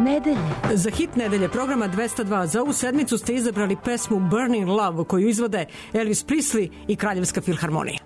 nedelje. Za hit nedelje programa 202 za ovu sedmicu ste izabrali pesmu Burning Love koju izvode Elvis Presley i Kraljevska filharmonija.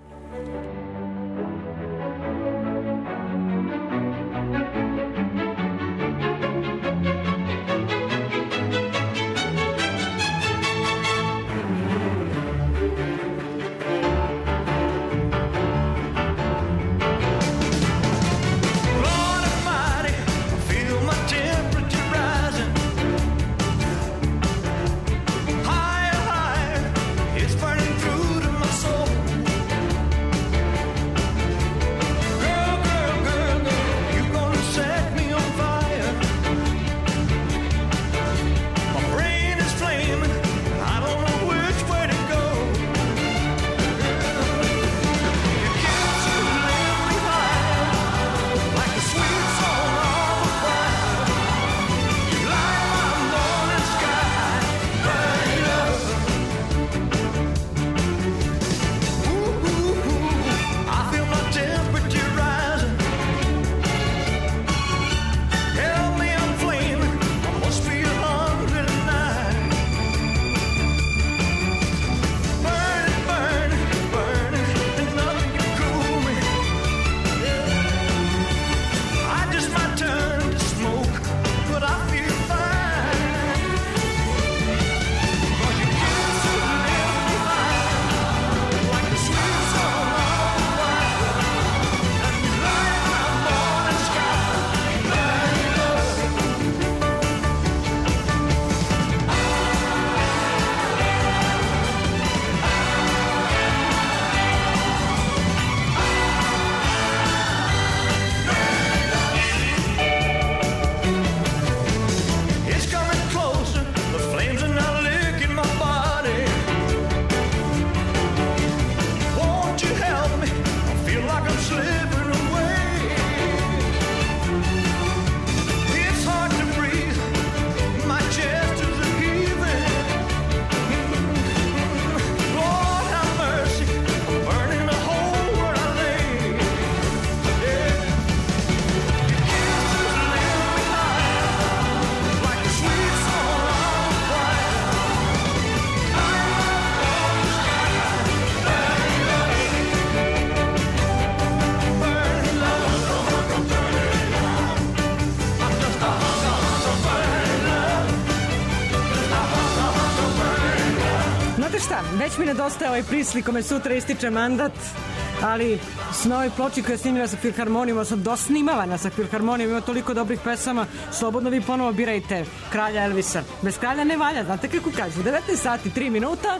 Već mi nedostaje ovaj Presley kome sutra ističe mandat, ali s novoj ploči koja je snimila sa filharmonijom, sam dosnimavana sa filharmonijom, ima toliko dobrih pesama, slobodno vi ponovo birajte kralja Elvisa. Bez kralja ne valja, znate kako kažu, 19 sati, 3 minuta.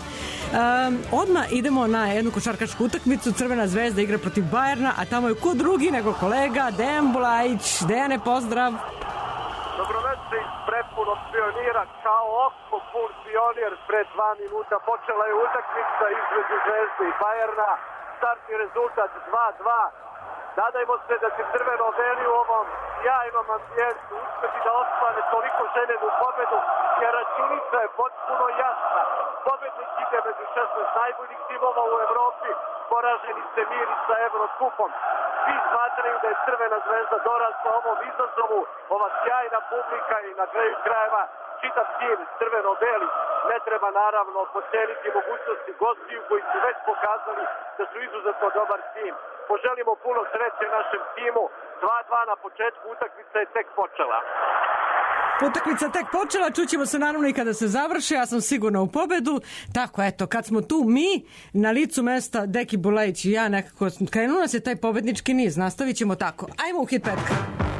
Odmah idemo na jednu košarkašku utakmicu, Crvena zvezda igra protiv Bajerna, a tamo je ko drugi nego kolega Dejan Bulajić. Dejane, pozdrav. Dobroveče iz prepunog pionira, kao oko pun pionir. Pred 2 minuta počela je utakmica između Zvezde i Bajerna. Startni rezultat 2-2. Nadajmo se da će crveno-beli u ovom sjajnom ambijentu uspeti da ostvare toliko željenu pobedu, jer računica je potpuno jasna. Pobednik ide među 16 najboljih timova u Evropi, poraženi se miri sa Evrokupom. Svi smatraju da je Crvena zvezda dorasla ovom izazovu, ova sjajna publika i na kraju krajeva čitav tim crveno-beli. Ne treba naravno podceniti mogućnosti gostiju koji su već pokazali da su izuzetno dobar tim. Poželimo puno sreće našem timu. 2-2 na početku, utakmica je tek počela. Utakmica tek počela, čućemo se naravno i kada se završi, ja sam sigurna u pobedu. Tako, eto, kad smo tu mi, na licu mesta Deki Bulajić i ja nekako, krenuo nas je taj pobednički niz, nastavit ćemo tako. Ajmo u hit petka.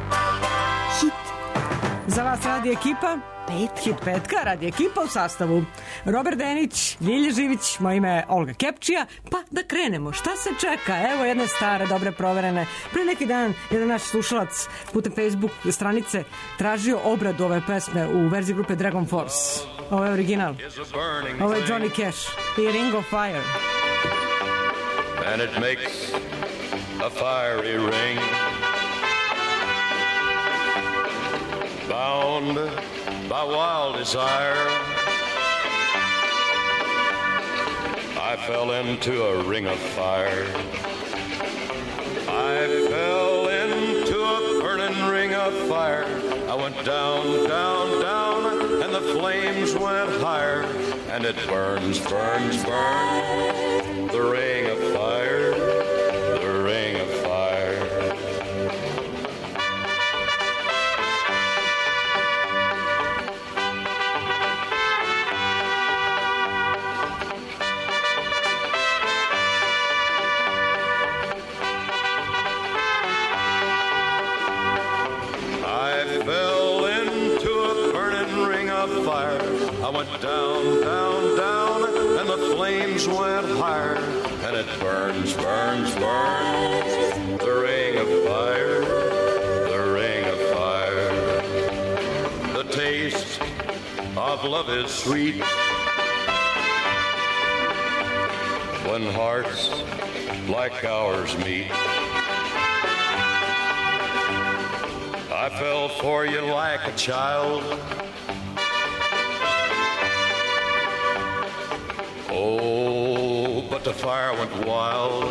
Hit. Za vas radi ekipa Hit petka, radi ekipa u sastavu Robert Denić, Ljilja Živić, moje ime je Olga Kepčija. Pa da krenemo, šta se čeka? Evo jedne stare, dobre proverene. Pre neki dan jedan naš slušalac putem Facebook stranice tražio obradu ove pesme u verziji grupe Dragon Force. Ovo je original. Ovo je Johnny Cash i Ring of Fire. And it makes a fiery ring, bound by wild desire. I fell into a ring of fire. I fell into a burning ring of fire. I went down, down, down, and the flames went higher, and it burns, burns, burns, the ring of fire, the ring of fire. I went down, down, down, and the flames went higher, and it burns, burns, burns, the ring of fire, the ring of fire. The taste of love is sweet when hearts like ours meet. I fell for you like a child. Oh, but the fire went wild.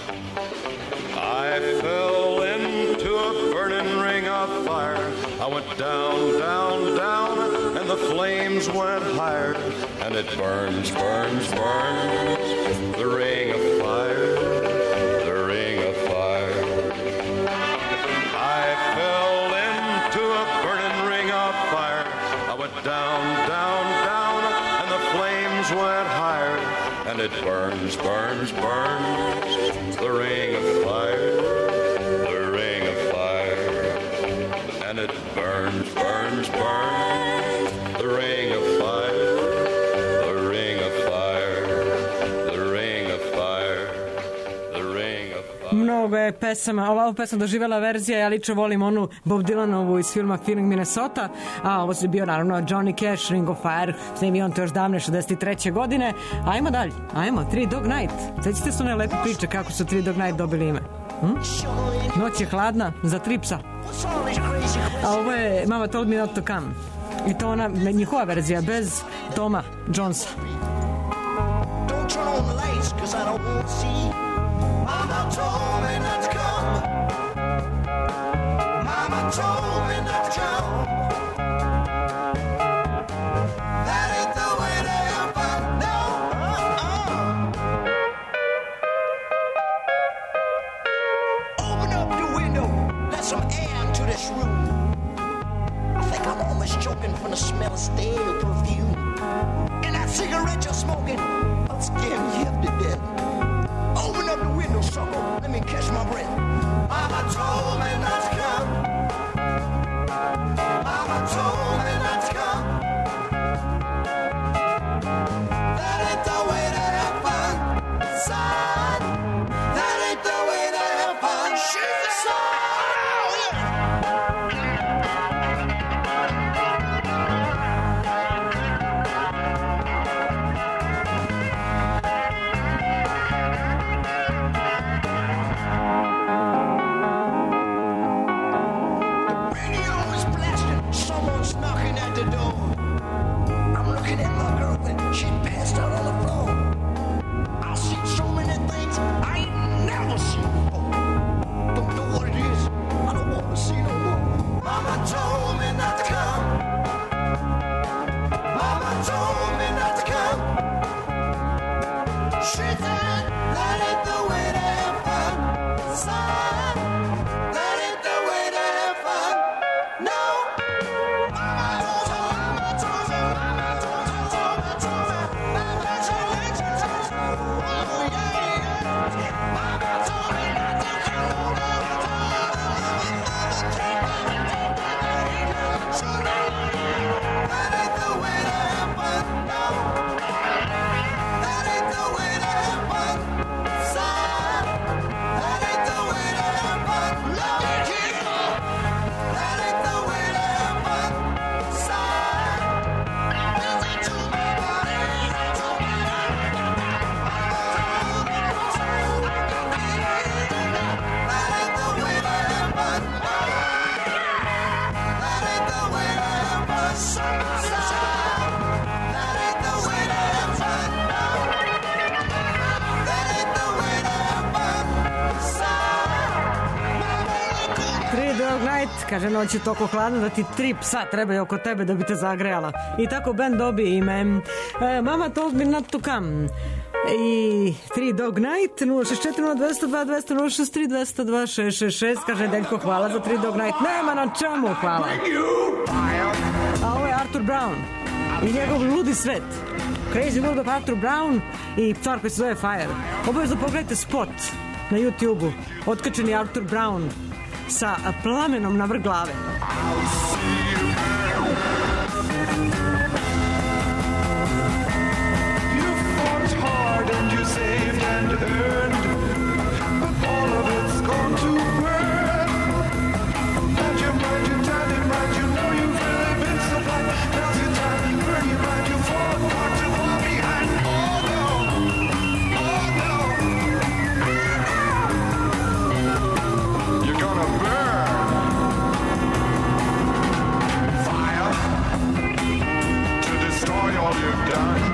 I fell into a burning ring of fire. I went down, down, down, and the flames went higher, and it burns, burns, burns, the ring of fire, the ring of fire. I fell into a burning ring of fire. I went down, down, down, and the flames went higher, and it burns, burns, burns, the ring of fire, the ring of fire. And it burns, burns, burns, the ring of fire, the ring of fire, the ring of fire, the ring of fire. Mnogo je pesama, ova pesma doživjela verzija, ja lično volim onu Bob Dylanovu iz filma Feeling Minnesota, a ovo je bio naravno Johnny Cash, Ring of Fire, snimio on to još davne 63. godine. Ajmo dalje, ajmo, Three Dog Night. Sjećate se one lepe priče kako su Three Dog Night dobili ime? Noć je hladna za tri psa. A ovo je Mama Told Me Not To Come. I to ona, njihova verzija, bez Toma Jonesa. Don't turn on the lights, 'cause I don't want to see. Mama told me not to come. Mama told me not to come. That ain't the way to have fun. No. Open up your window. Let some air into this room. I think I'm almost choking from the smell of stale perfume. And that cigarette you're smoking, I'll scare me half to death. Open up the window, sucker. Let me catch my breath. Mama told me not to come. Mama told me not to come. That ain't the way to have fun, son. That ain't the way to have fun, son. That ain't the way to have fun. No, Mama told me kaže, noć je toliko hladno da ti 3 psa trebaju oko tebe da bi te zagrejala. I tako band dobije ime Mama Told Me Not To Come. I 3 Dog Night 064 202 263 202 666. Kaže Deljko, hvala za 3 Dog Night. Nema na čemu, hvala. A ovo je Arthur Brown i njegov ludi svet. Crazy World of Arthur Brown i stvar koji se zove Fire. Obavezno pogledajte spot na YouTube-u. Otkačeni Arthur Brown sa plamenom na vrh glave. And you saved and earned, but all of it's gone to burn. And your mind, you tied it right, you know you've really been so blind. Now's your time, burn your mind, you fall apart, you fall behind. Oh no, you're gonna burn. Fire to destroy all you've done.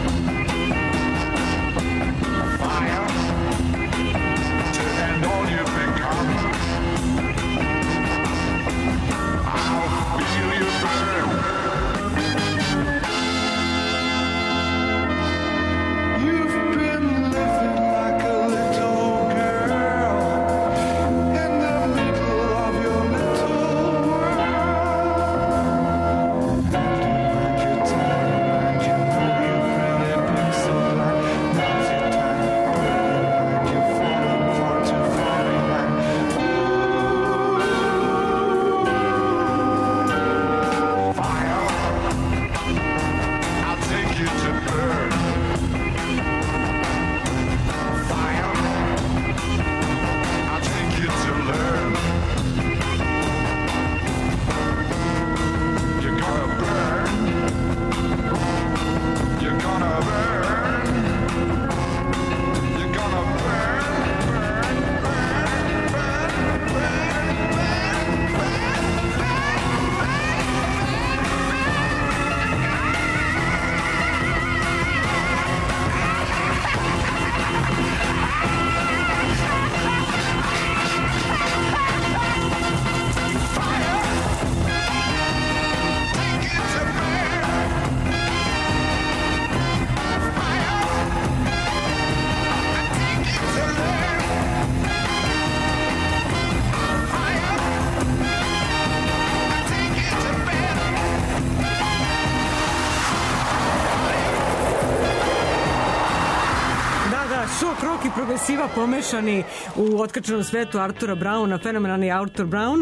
Progresiva pomešani u otkačenom svetu Artura Browna, fenomenalni Arthur Brown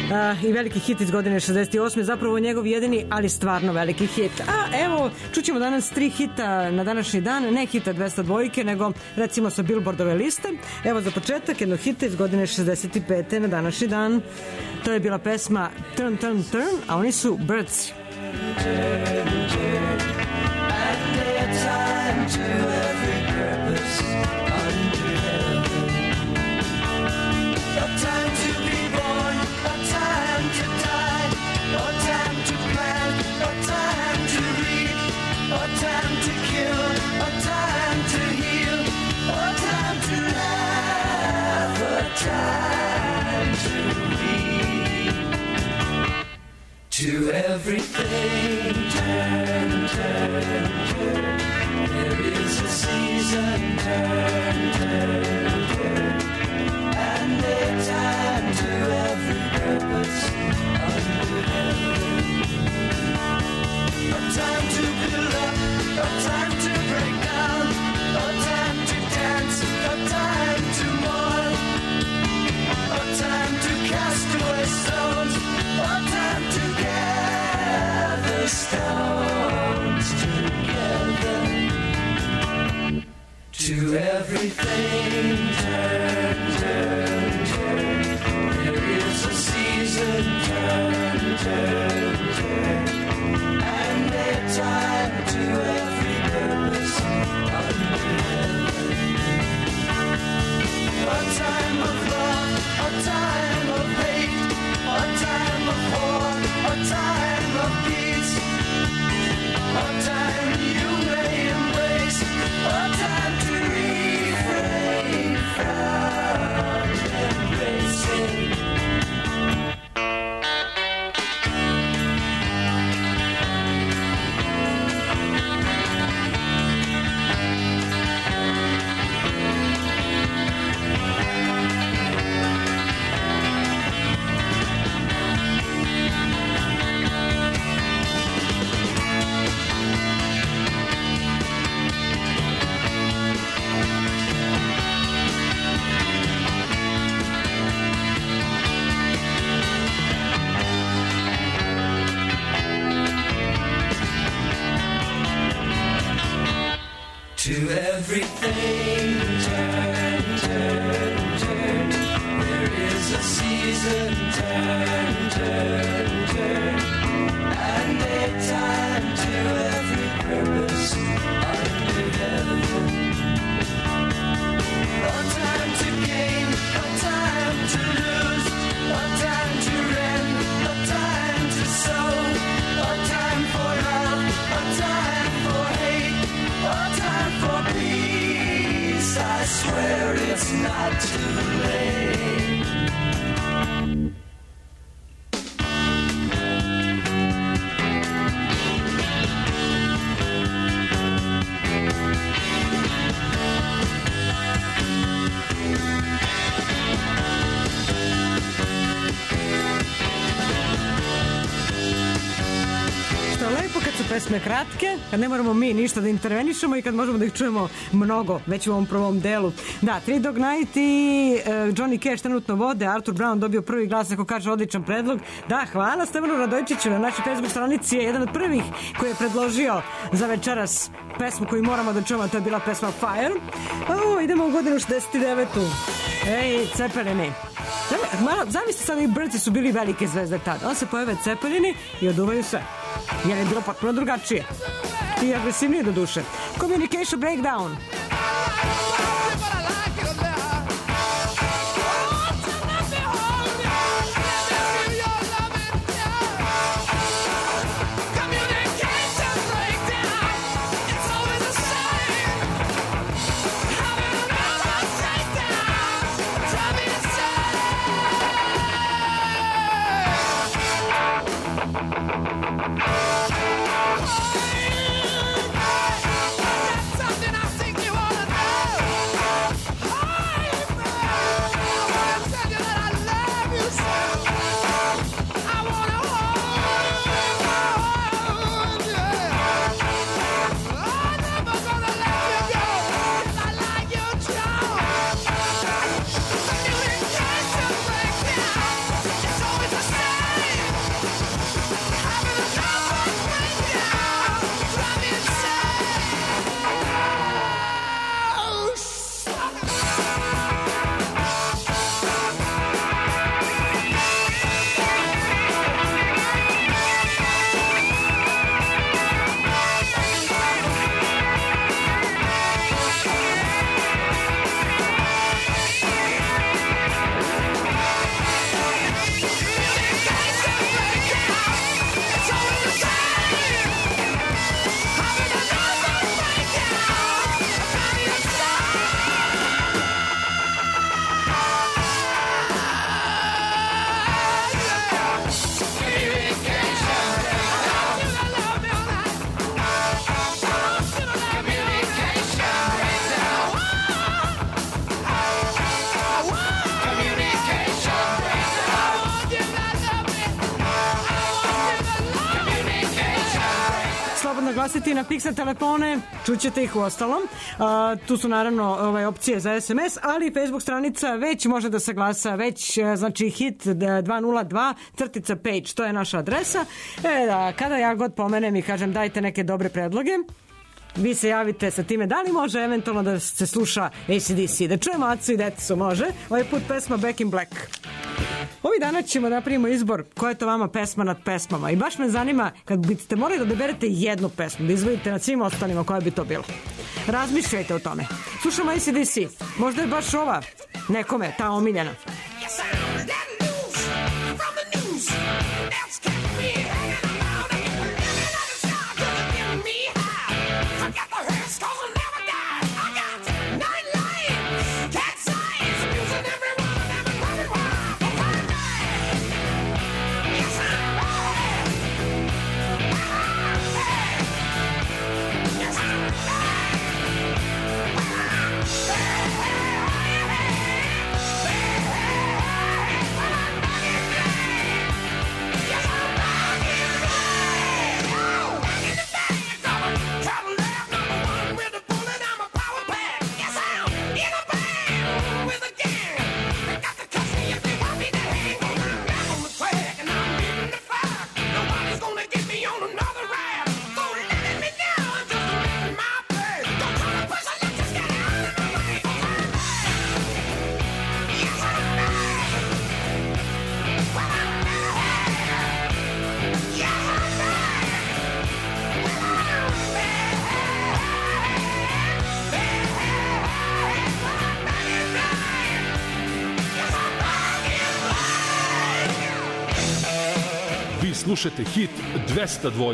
i veliki hit iz godine 68. Zapravo njegov jedini, ali stvarno veliki hit. A evo, čućemo danas 3 hita na današnji dan, ne hita 202, nego recimo sa Billboardove liste. Evo za početak jedno hita iz godine 65. na današnji dan. To je bila pesma Turn, Turn, Turn, a oni su Birds. To everything, turn, turn, turn. There is a season, turn, turn, turn. And a time to every purpose under heaven. A time to build up, a time to break down, a time to dance, a time to mourn, a time to cast away stones, a time to gather stones together. To everything, turn, turn, turn. There is a season, turn, turn, turn. And a time to every purpose under heaven. A time of love, a time of hate, a time of war, a time of peace, a time you may embrace, a time to refrain from embracing. to everything. Turn, turn, turn. There is a season. Turn, turn, turn. And a time to every purpose under heaven. A time to gain, a time to lose, a time to rend, a time to sow, a time for love, a time for hate, a time for peace. I swear it's not too late. Pesme kratke, kad ne moramo mi ništa da intervenišemo i kad možemo da ih čujemo mnogo, već u ovom prvom delu. Da, Three Dog Night i Johnny Cash trenutno vode, Arthur Brown dobio prvi glas, ako kaže odličan predlog. Da, hvala Stevanu Radojčiću, na našoj Facebook stranici je jedan od prvih koji je predložio za večeras pesmu koju moramo da čujemo, to je bila pesma Fire. Idemo u godinu 69. Ej, Cepelini. Zamislite sad, i Birdsi su bili velike zvezde tada. On se pojave Cepelini i oduvaju sve. Jer je bilo potpuno drugačije i agresivnije do duše. Communication Breakdown. Glasiti na Pixel telefone, čućete ih u ostalom. Tu su naravno opcije za SMS, ali Facebook stranica već može da se glasa, već znači hit 202 crtica page, to je naša adresa. Kada ja god pomenem i kažem dajte neke dobre predloge, vi se javite sa time da li može eventualno da se sluša AC/DC, da čujemo Acu i Decu, može. Ovaj put pesma Back in Black. Ovih dana ćemo da napravimo izbor koja je to vama pesma nad pesmama i baš me zanima kad biste morali da odaberete jednu pesmu, da izvodite nad svim ostalima koja bi to bilo. Razmišljajte o tome. Slušamo AC/DC, možda je baš ova nekome ta omiljena. Hey! Vi slušate hit 202.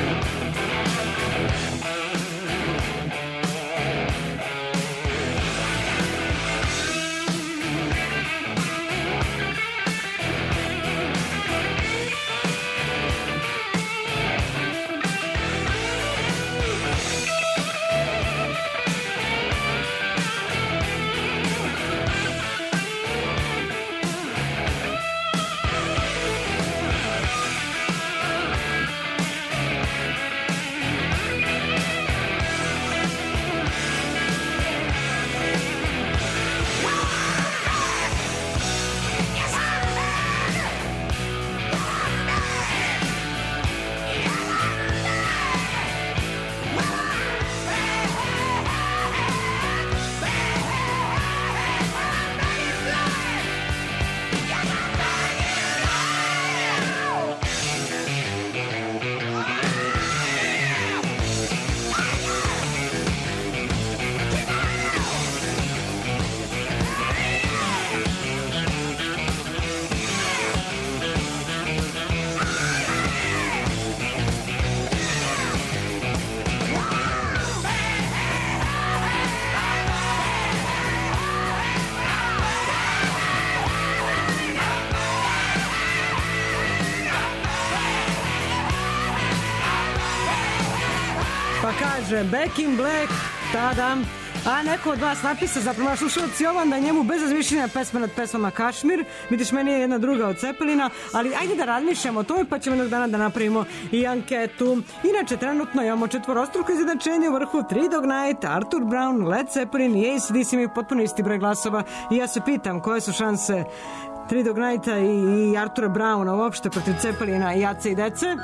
Kaže Back in Black, tadam. A neko od vas napisa, zapravo naš slušalac Jovan, da je njemu bez razmišljenja pesma nad pesmama Kašmir. Vidiš, meni je jedna druga od Cepelina, ali ajde da razmišljamo o tome, pa ćemo jednog dana da napravimo i anketu. Inače, trenutno imamo četvorostruko izjednačenje u vrhu: Three Dog Night, Arthur Brown, Led Zeppelin i AC/DC imaju potpuno isti broj glasova. I ja se pitam koje su šanse Three Dog Nighta i Artura Browna uopšte protiv Cepelina i Jace i Dece.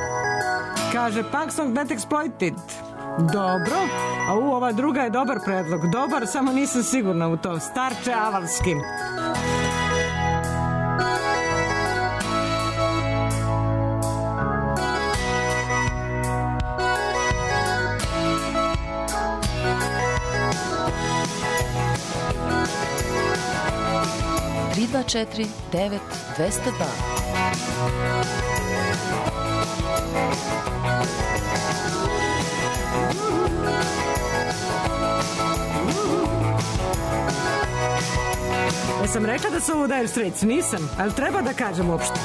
Kaže Punk Song Not Exploited. Dobro, a ova druga je dobar predlog. Dobar, samo nisam sigurna u to. Starče avalski. Tri, 2, 4, 9, 202. Jesam rekla da su ovo Dire Straits? Nisam, ali treba da kažem uopšte.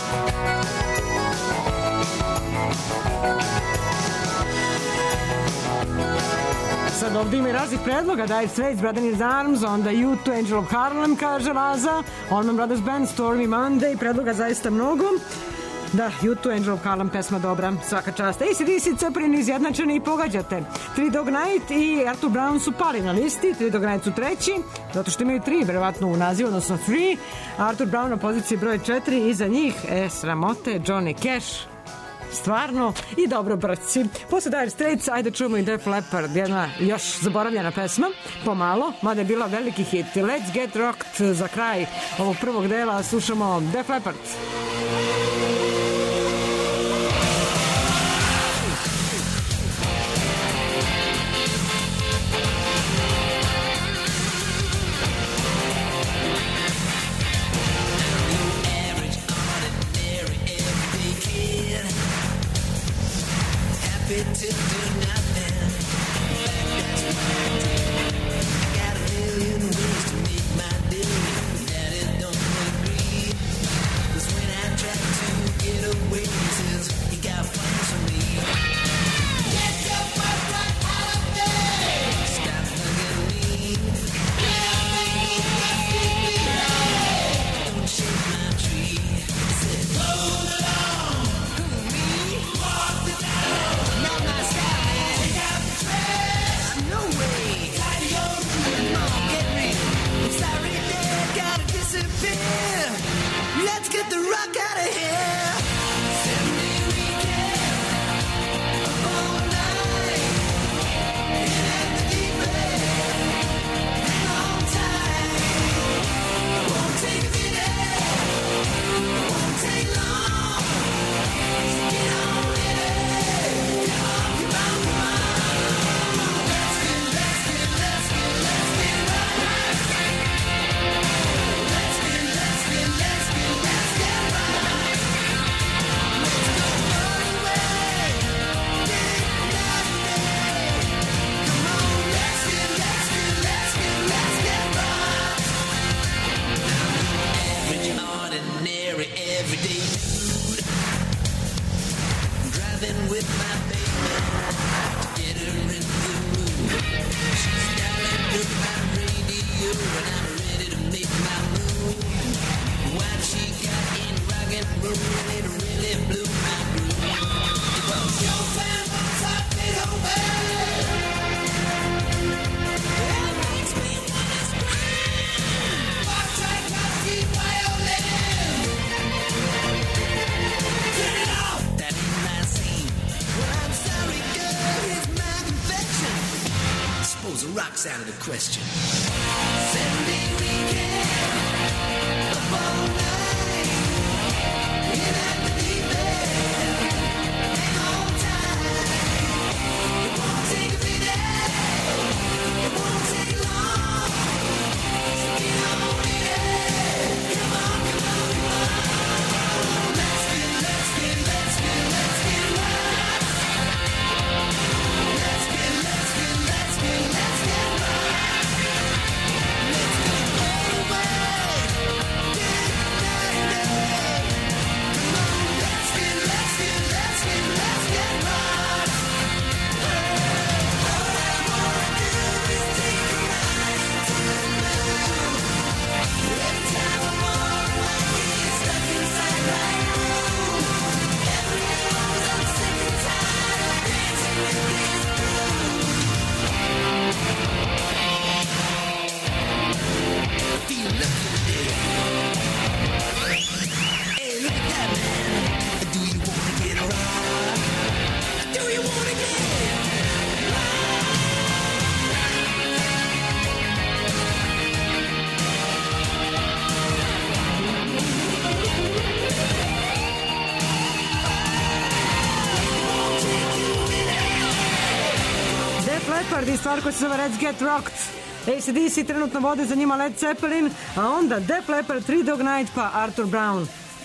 Sad ovdje ima i raznih predloga. Dire Straits, Brother in His Arms, onda U2, Angel of Harlem, kaže Laza, Allman Brothers Band, Stormy Monday, predloga zaista mnogo. Da, U2, Angel of Harlem, pesma dobra, svaka čast. AC/DC, Zeppelin izjednačeni i pogađate. Three Dog Night i Arthur Brown su pali na listi, Three Dog Night su treći, zato što imaju 3, verovatno u nazivu, odnosno 3. Arthur Brown na poziciji broj 4, iza njih, sramote, Johnny Cash, stvarno, i dobro brci. Posle Dire Straits, ajde čujemo i Def Leppard, jedna još zaboravljena pesma, pomalo, mada je bila veliki hit. Let's Get Rocked za kraj ovog prvog dela, slušamo Def Leppard. To do nothing. That's what I do. I got a million ways to make my billion, but Daddy don't agree. 'Cause when I try to get away, he says he got plans for me. Get your butt right out of there. Stop looking at me. Don't shake my tree. He said, hold it on. Who, me? Walk the down. Not my style, man. Take out the trash. No way. Tidy your room. Come on, get me. I'm sorry, Dad. Gotta disappear. Let's get the rock out of here. 7-day weekend. Up all night. In at the deep end. Hang on tight. It won't take a minute. It won't take long. So get on in it. Come on, come on. Let's get right. Let's get right. Let's go all the way. Get it right. Come on, let's get right. Average, ordinary, everyday dude. Driving with my baby to get her in the mood. She's dialing up my radio and I'm ready to make my move. What she got in rock and roll, it really blew my groove. It was your fan from St. Over. It makes me wanna scream. Fox track, husky violin. Turn it off. That ain't my scene. Well, I'm sorry, girl, here's my confession. I suppose the rock's out of the question. 7-day weekend. Up all night. In at the deep end. Hang on tight. It won't take a minute. It won't take long. So get on in it. Come on, come on, come on. Let's get right. Let's get right. Let's go all the way. Get night. Come on, let's get right. All I wanna do is take a ride into the moon. Every time I'm on my knees, stuck inside my room. Everyone's I'm sick and tired of dancing with this groove. I feel lucky today. Hey, look at that, man. Do you wanna get right? Do you wanna get Def Leppard i stvar koja se zove Let's Get Rocked. AC/DC trenutno vode za njima Led Zeppelin, a onda Def Leppard, Three Dog Night pa Arthur Brown.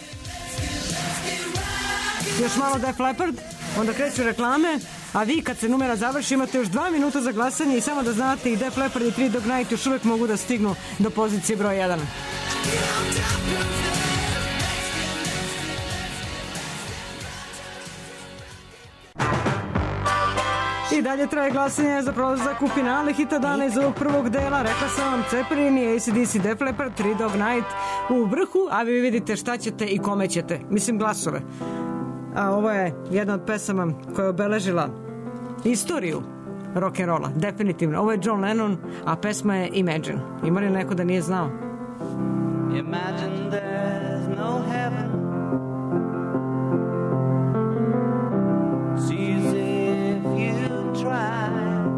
Još malo Def Leppard, onda kreću reklame, a vi kad se numera završi imate još 2 minuta za glasanje i samo da znate i Def Leppard i Three Dog Night još uvek mogu da stignu do pozicije broj 1. I dalje traje glasanje za prolazak u finale hita dana iz ovog prvog dela. Rekla sam vam, Zeppelin i AC/DC Def Leppard, Three Dog Night u vrhu, a vi vidite šta ćete i kome ćete. Mislim glasove. A ovo je jedna od pesama koja je obeležila istoriju rock'n'rolla, definitivno. Ovo je John Lennon, a pesma je Imagine. Ima li neko da nije znao? Imagine there's no heaven. See as if you try.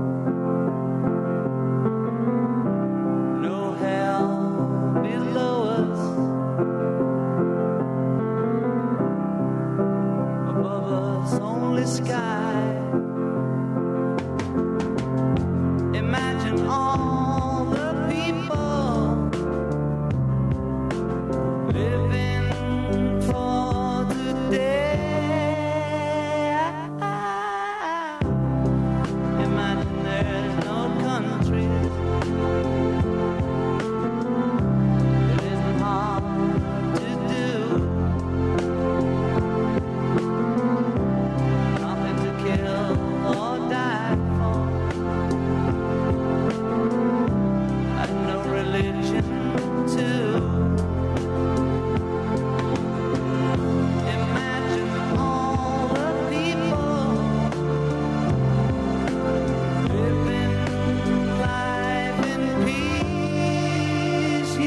No hell below us. Above us only sky. Imagine all the people living for today. Imagine there's no countries. It isn't hard to do. Nothing to kill or die for. And no religion too. Imagine all the people living life in peace.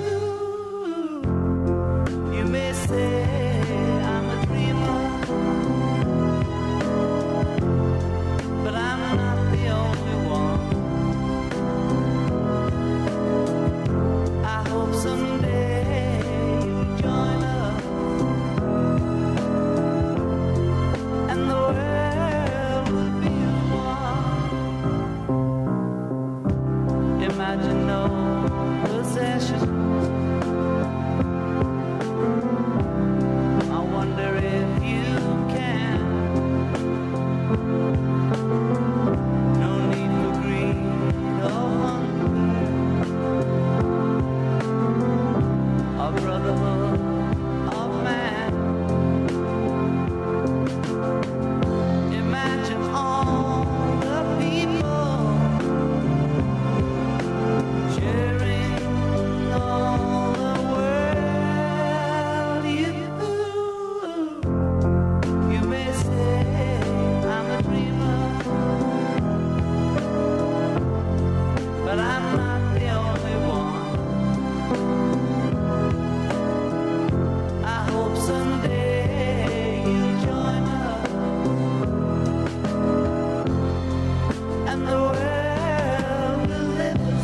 You may say I'm a dreamer, but I'm not the only one. I hope someday you'll join us and the world will be one. Imagine no possessions. I wonder if you can. No need for greed or hunger. A brotherhood of man. Imagine all the people sharing all the world. You may say I'm a dreamer, but I'm not the only one. I hope someday you'll join us and the world will live as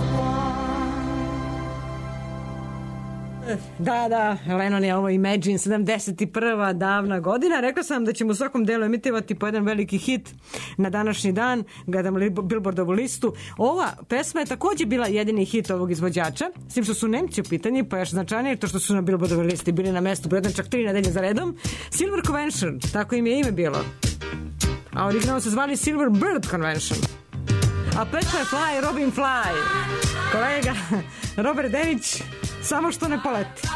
one. Da, Lennon je ovo Imagine, 71. davna godina. Rekla sam da ćemo u svakom delu emitovati po jedan veliki hit na današnji dan. Gledam Billboardovu listu. Ova pesma je takođe bila jedini hit ovog izvođača, s tim što su Nemci u pitanju, pa još značajnije to što su na Billboardovoj listi bili na mestu po jedan čak 3 nedelje za redom. Silver Convention, tako im je ime bilo. A originalno se zvali Silver Bird Convention. A pesma je Fly, Robin Fly. Kolega Robert Denić, samo što ne poleti.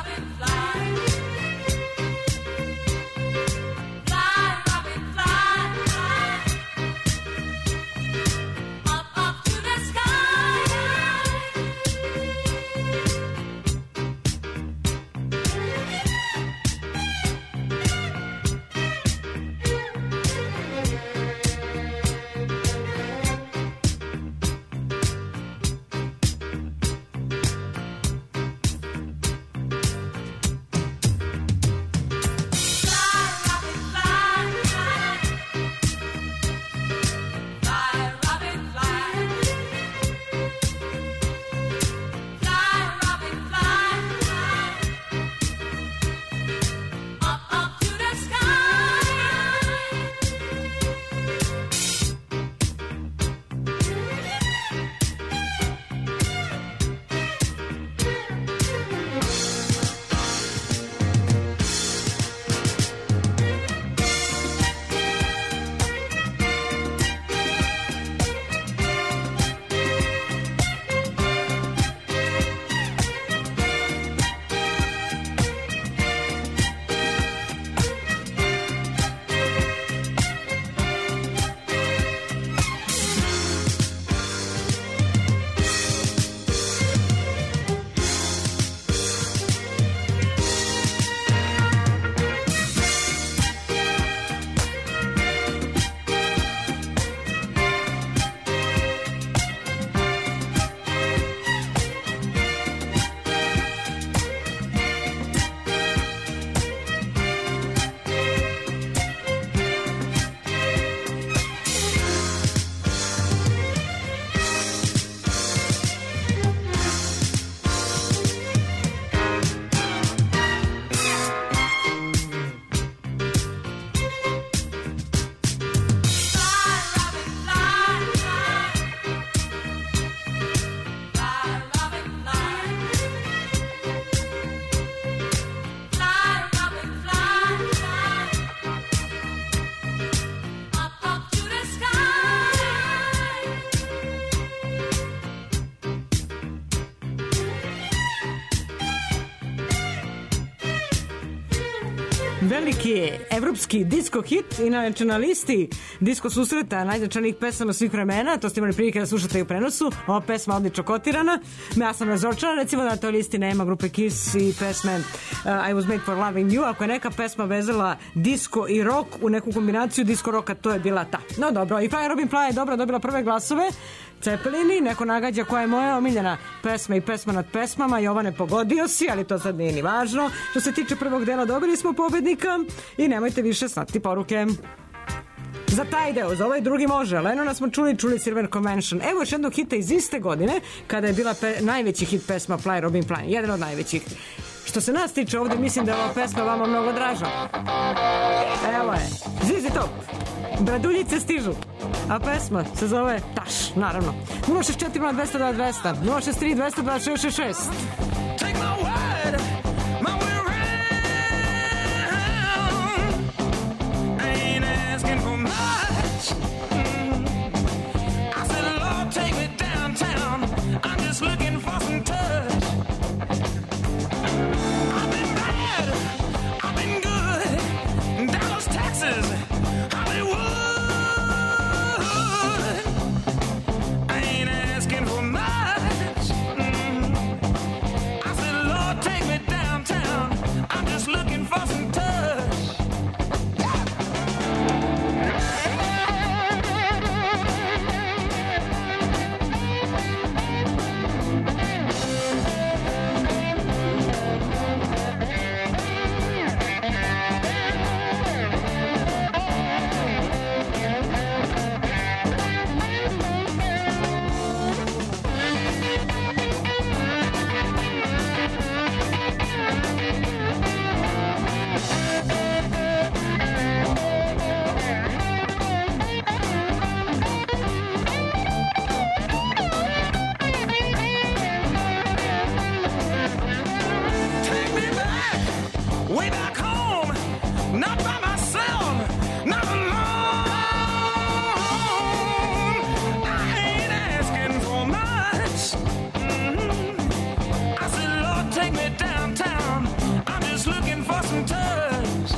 veliki evropski disco hit, inače na listi disco susreta najznačajnijih pesama svih vremena, to ste imali prilike da slušate i u prenosu. Ova pesma odlično kotirana. Ja sam razočarana, recimo da na toj listi nema grupe Kiss i pesme I Was Made for Loving You. Ako je neka pesma vezala disco i rock u neku kombinaciju disco roka, to je bila ta. No dobro, i Fly Robin Fly je dobro dobila prve glasove. Cepelini, neko nagađa koja je moja omiljena pesma i pesma nad pesmama. Jovane, pogodio si, ali to sad nije ni važno. Što se tiče prvog dela, dobili smo pobednika i nemojte više slati poruke. Za taj deo, za ovaj drugi može. Lenona smo čuli Silver Convention. Evo još jednog hita iz iste godine, kada je bila najveći hit pesma Fly Robin Fly. Jedan od najvećih. Što se nas tiče ovdje, mislim da je ova pesma vama mnogo draža. Evo je, ZZ Top. Braduljice stižu. A pesma se zove Taš, naravno. 064 202 200, 063 202 666. Take my word, my way around. I ain't asking for much. I said, Lord, take me downtown. I'm just looking for some touch. I've been bad, I've been good. Dallas, Texas, Hollywood. I ain't asking for much. I said, Lord, take me downtown. I'm just looking for some touch. Way back home, not by myself, not alone. I ain't asking for much. I said, Lord, take me downtown. I'm just looking for some touch.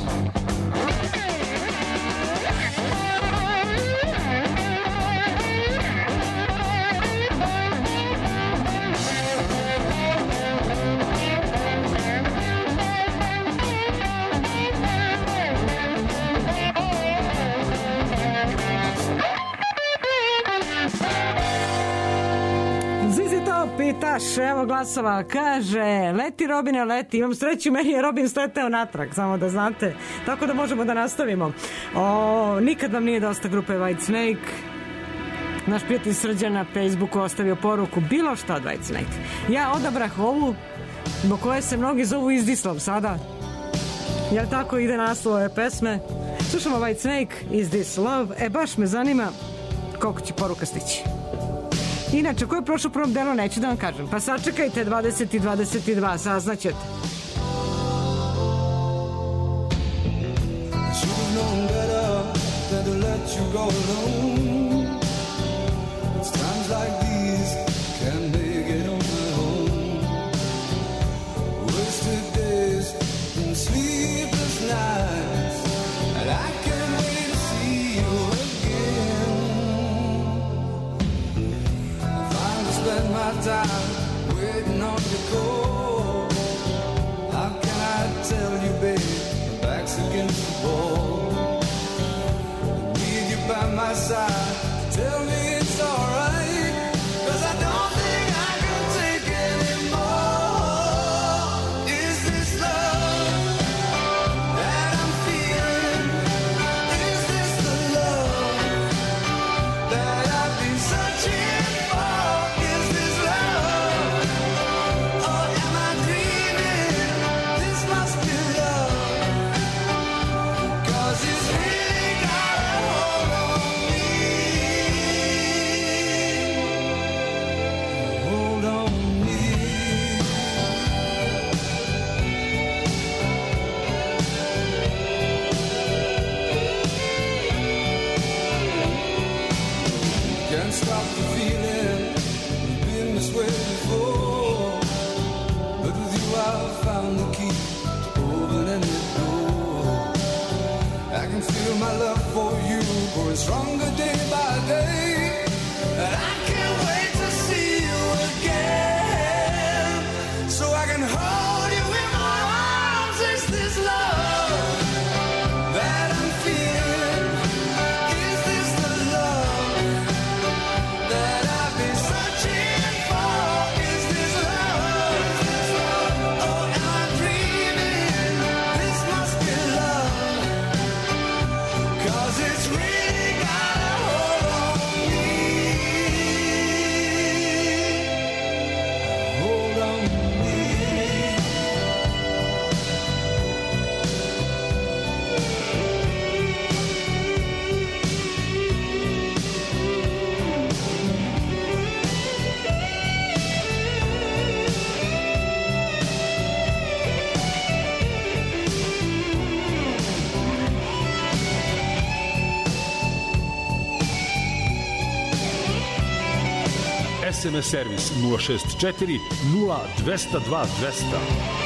Pitaš, evo glasova, kaže leti Robine, leti, imam sreću, meni je Robin sleteo natrag, samo da znate, tako da možemo da nastavimo. Nikad vam nije dosta grupe Whitesnake. Naš prijatelj Srđan na Facebooku ostavio poruku, bilo šta od Whitesnake. Ja odabrah ovu, zbog koje se mnogi zovu Izdislav sada. Jel tako ide naslov ove pesme? Slušamo Whitesnake, Is This Love? Baš me zanima koliko će poruka stići. Inače, ko je prošao prvom delu, neću da vam kažem. Pa sačekajte 20 i 22, saznaćete. Should've known better than to let you go alone. It's times like these can't make it on my own. Wasted days and sleepless nights, and I can't wait to see you again. I finally spent my time waiting on your call. How can I tell you, babe? Back's against the wall. I need you by my side. Tell me it's alright, 'cause I don't think I can take anymore. Is this love that I'm feeling? Is this the love that I've been searching for? Is this love, or SMS servis 064 0202 200.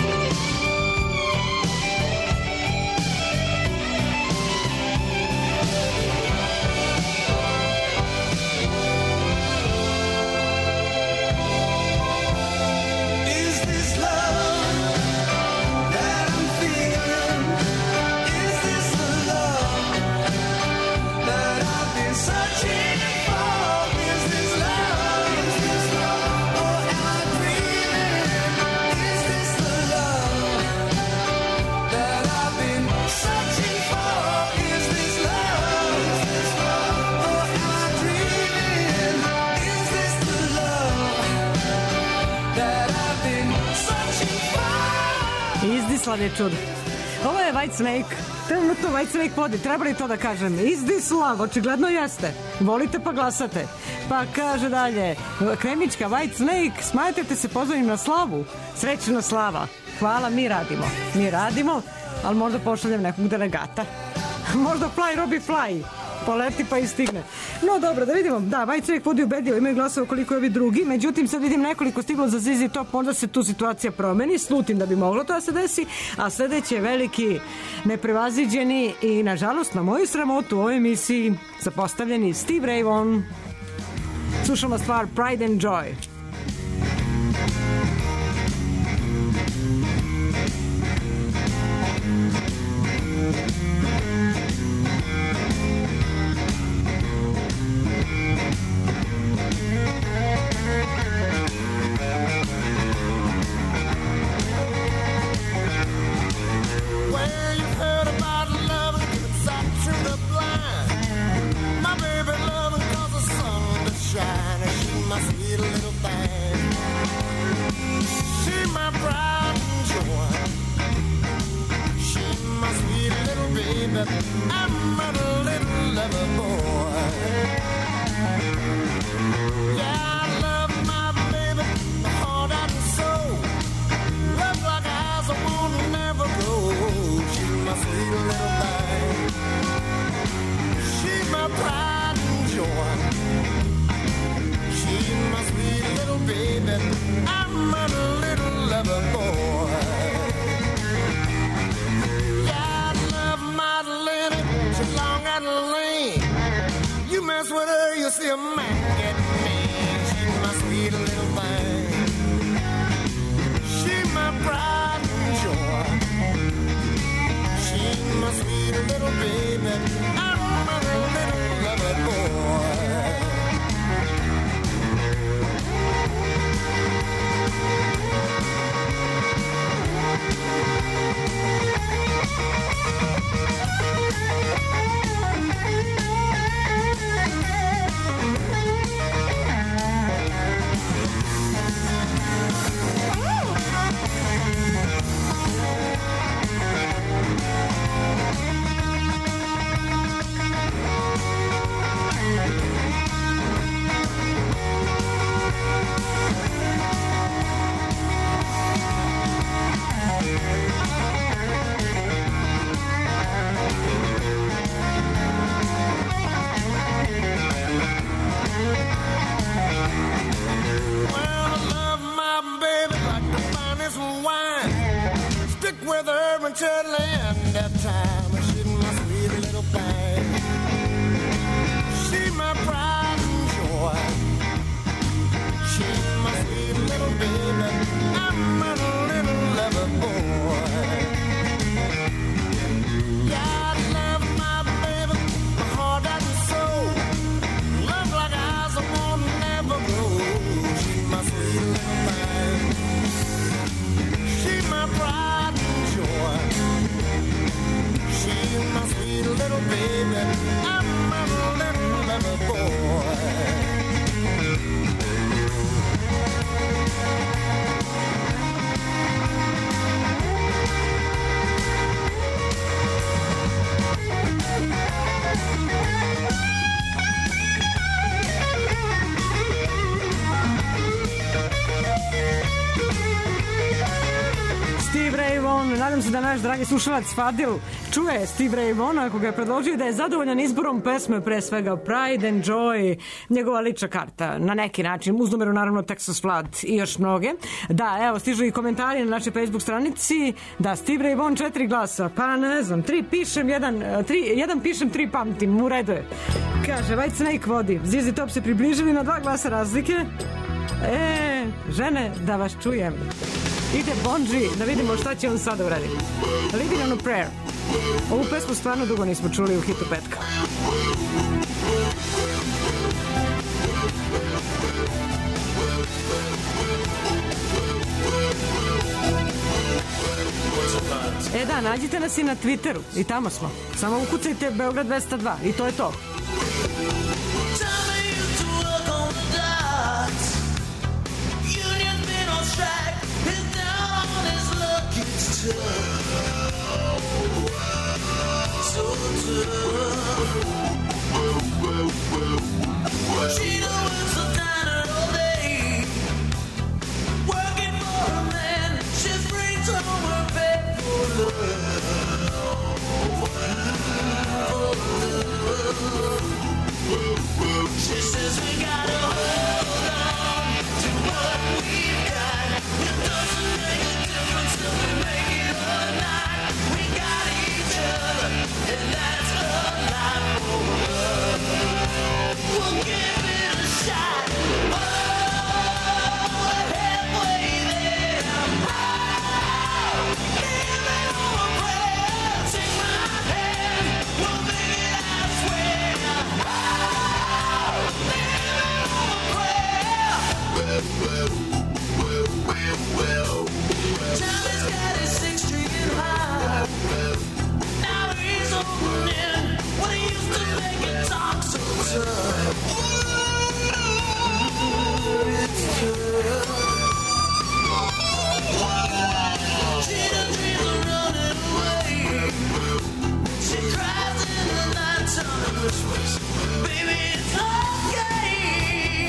Izdislav je čudo. Ovo je White Snake. Trenutno White Snake vodi. Treba li to da kažem? Izdislav, očigledno jeste. Volite pa glasate. Pa kaže dalje, Kremička, White Snake, smatrate se pozvanim na slavu. Srećna slava. Hvala, mi radimo. Mi radimo, ali možda pošaljem nekog delegata. Možda Fly Robi Fly. Poleti pa i stigne. No dobro, da vidimo. Da, White Snake vodi ubedljivo, imaju glasova koliko i ovi drugi. Međutim, sad vidim nekoliko stiglo za ZZ Top, možda se tu situacija promeni. Slutim da bi moglo to da se desi. A sledeći je veliki, neprevaziđeni i, nažalost, na moju sramotu u ovoj emisiji zapostavljeni Steve Ray Vaughan. Slušamo stvar Pride and Joy. Vaon. Nadam se da naš dragi slušalac Fadil čuje Steve Ray Vaughna, koga je predložio da je zadovoljan izborom pesme, pre svega Pride and Joy, njegova lična karta, na neki način, uz numeru naravno Texas Flood i još mnoge. Da, evo, stižu i komentari na našoj Facebook stranici, da Steve Ray Vaughan 4 glasa, pa ne znam, 3 pišem, jedan pišem, 3 pamtim, u redu je. Kaže, White Snake vodi, ZZ Top se približili na 2 glasa razlike. Žene, da vas čujem. Ide Bonji, da vidimo šta će on sada uraditi. Living on a Prayer. Ovu pesmu stvarno dugo nismo čuli u hitu petka. Da, nađite nas i na Twitteru i tamo smo. Samo ukucajte Beograd 202 i to je to. She works a diner all day, working for a man. She brings home her bed for love. She says we gotta hold on to what we've got. It doesn't make a difference if we make it or not. We got each other, and that's a lot for love. We'll give it a shot. Oh, we're halfway there. Oh, living on a prayer. Take my hand, we'll make it, I swear. Oh, living on a prayer. Tommy's got his 6th Street in high. Now he's opening when he used to make it talk so tough. It's tough. She done dreams of running away. She cries in the night time and whispers, baby, it's okay.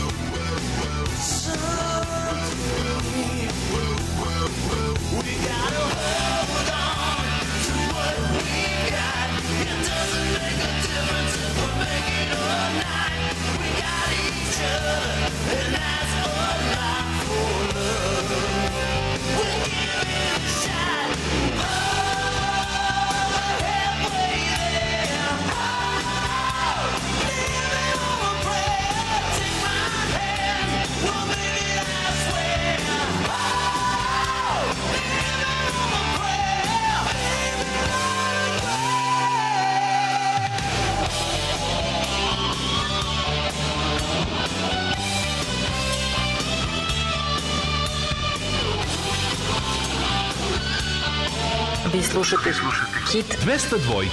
Someday we gotta hold on to what we got. It doesn't make a difference if we make it or not. We got each other, and that's a lot for love. We'll give it a shot. Oh, we're halfway there. Oh, living on a prayer. Take my hand, we'll make it, I swear. Oh, living on a prayer. Living on a prayer. Vi slušate Hit 202.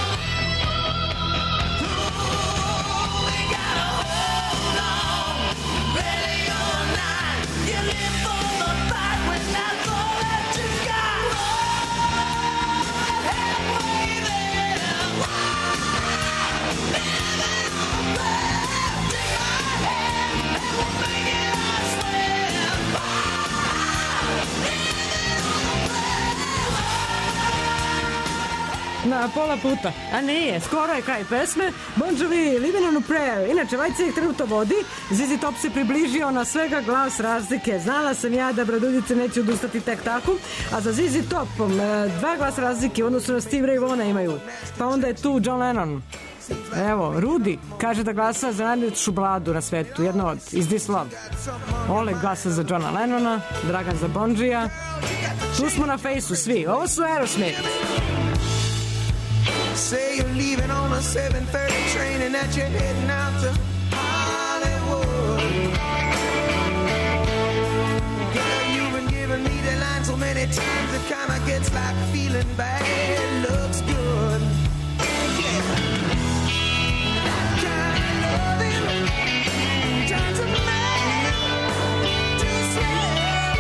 Na pola puta, a nije, skoro je kraj pesme. Bon Jovi, Living on a Prayer. Inače, White Snake trenutno vodi, ZZ Top se približio na svega glas razlike. Znala sam ja da Braduljice neće odustati tek tako, a za ZZ Topom 2 glas razlike u odnosu na Steve Ray Vaughna imaju. Pa onda je tu John Lennon. Evo, Rudy kaže da glasa za najljepšu baladu na svetu, jedno od Is This Love. Oleg glasa za Johna Lennona, Dragan za Bonjija. Tu smo na fejsu svi. Ovo su Aerosmith. Say you're leaving on a 7:30 train and that you're heading out to Hollywood. Girl, you've been giving me the line so many times it kinda gets like feeling bad looks good. That kind of loving turns a man to stone.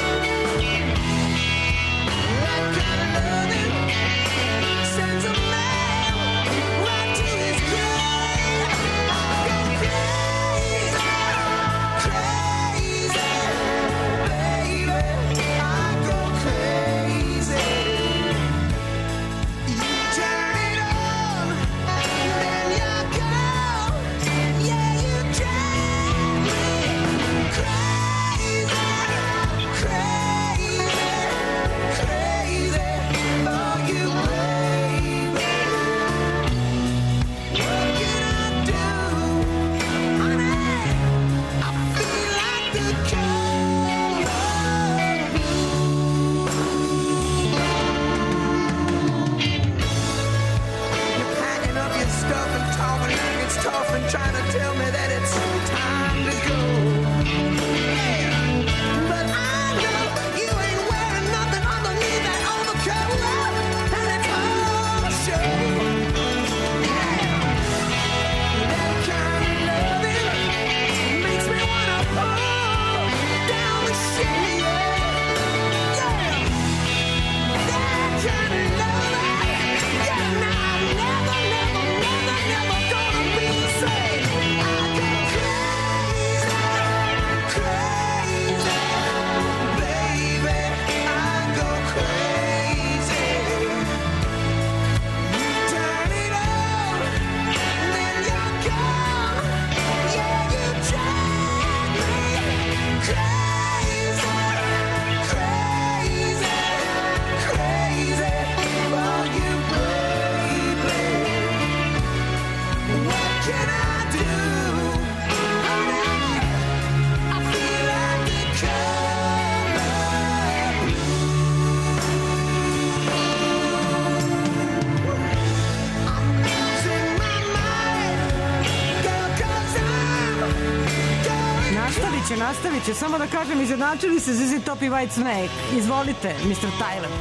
That kind of loving sends a man right to his grave. Go crazy, crazy, baby. I go crazy. nastavit će. Samo da kažem, izjednačili se ZZ Top i White Snake. Izvolite, Mr. Tyler.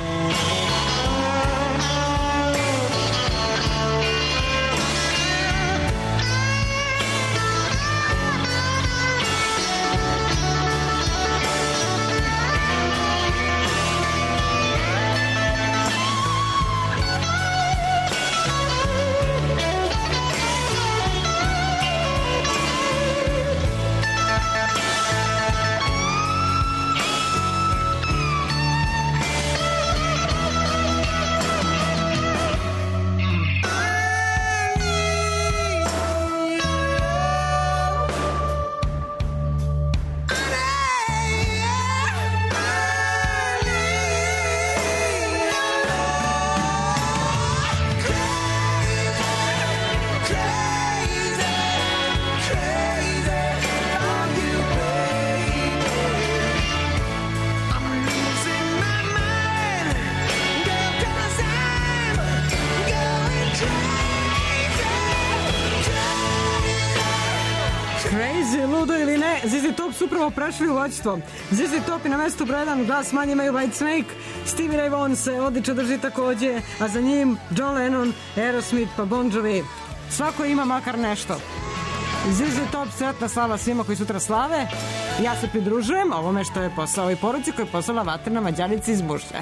ZZ Top su upravo prešli u vođstvo. ZZ Top i na mestu broj 1, glas manje imaju White Snake, Stevie Ray Vaughan se odlično drži takođe, a za njim John Lennon, Aerosmith pa Bon Jovi. Svako ima makar nešto. ZZ Top, sretna slava svima koji sutra slave. Ja se pridružujem ovome što je poslao ovoj poruci koju je poslala vatrena Mađarica iz Bušća.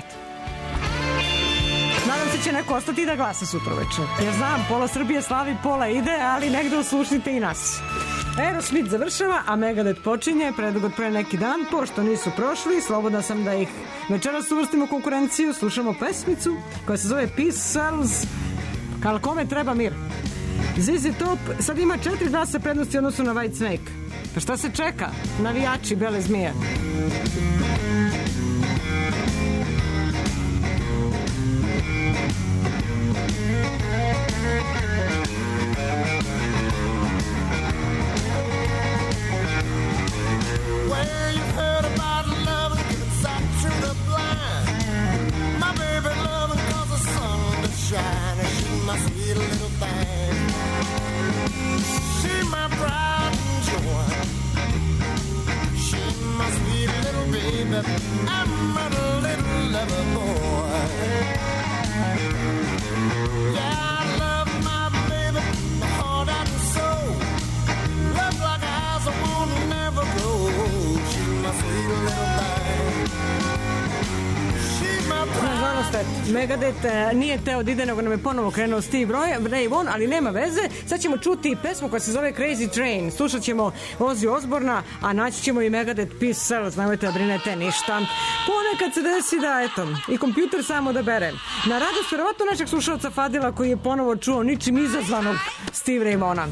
Nadam se će neko ostati da glasa sutra večer. Ja znam, pola Srbije slavi, pola ide, ali negde oslušnite i nas. Aerosmith završava, a Megadeth počinje predugo od pre neki dan. Pošto nisu prošli, slobodna sam da ih večeras uvrstimo u konkurenciju. Slušamo pesmicu koja se zove Peace Sells. Kal kome treba mir. ZZ Top sad ima 4 glasa prednosti u odnosu na White Snake. Pa šta se čeka? Navijači Bele zmije. My sweet little thing, she my pride and joy. She my sweet little baby, I'm a little lover boy. Yeah, I love my baby, my heart and soul. Love like eyes I won't never go. She my sweet little thing. Nažalost, Megadeth nije teo da ide, nego nam je ponovo krenuo Steve Ray Vaughan, ali nema veze. Sad ćemo čuti pesmu koja se zove Crazy Train. Slušat ćemo Ozzy Osbourna, a naći ćemo i Megadeth Peace Sells. Nemojte da brinete ništa. Ponekad se desi da, eto, i kompjuter samo da bere. Na radost, verovatno našeg slušalca Fadila koji je ponovo čuo ničim izazvanog Steve Ray Vaughana.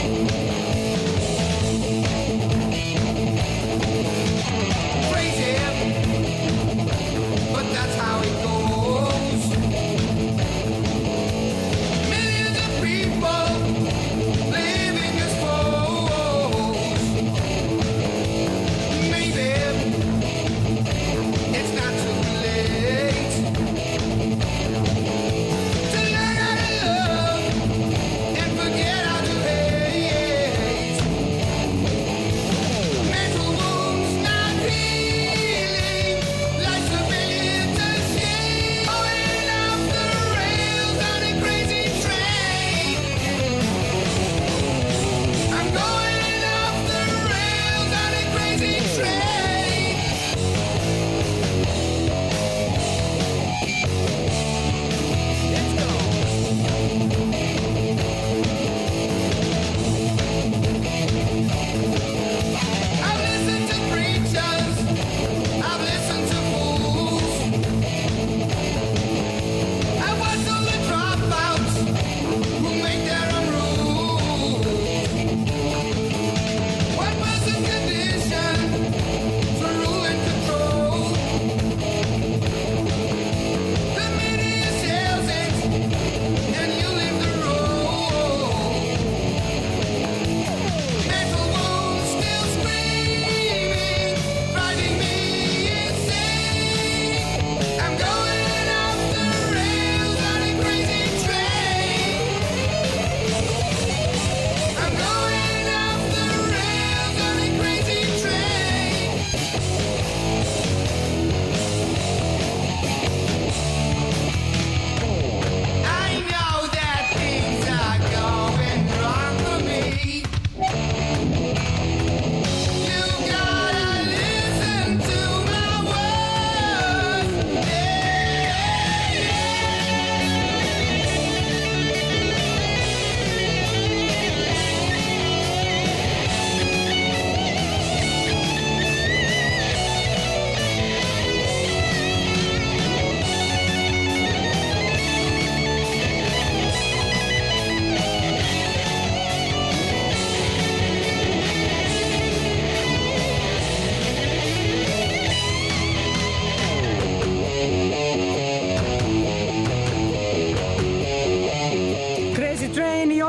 Crazy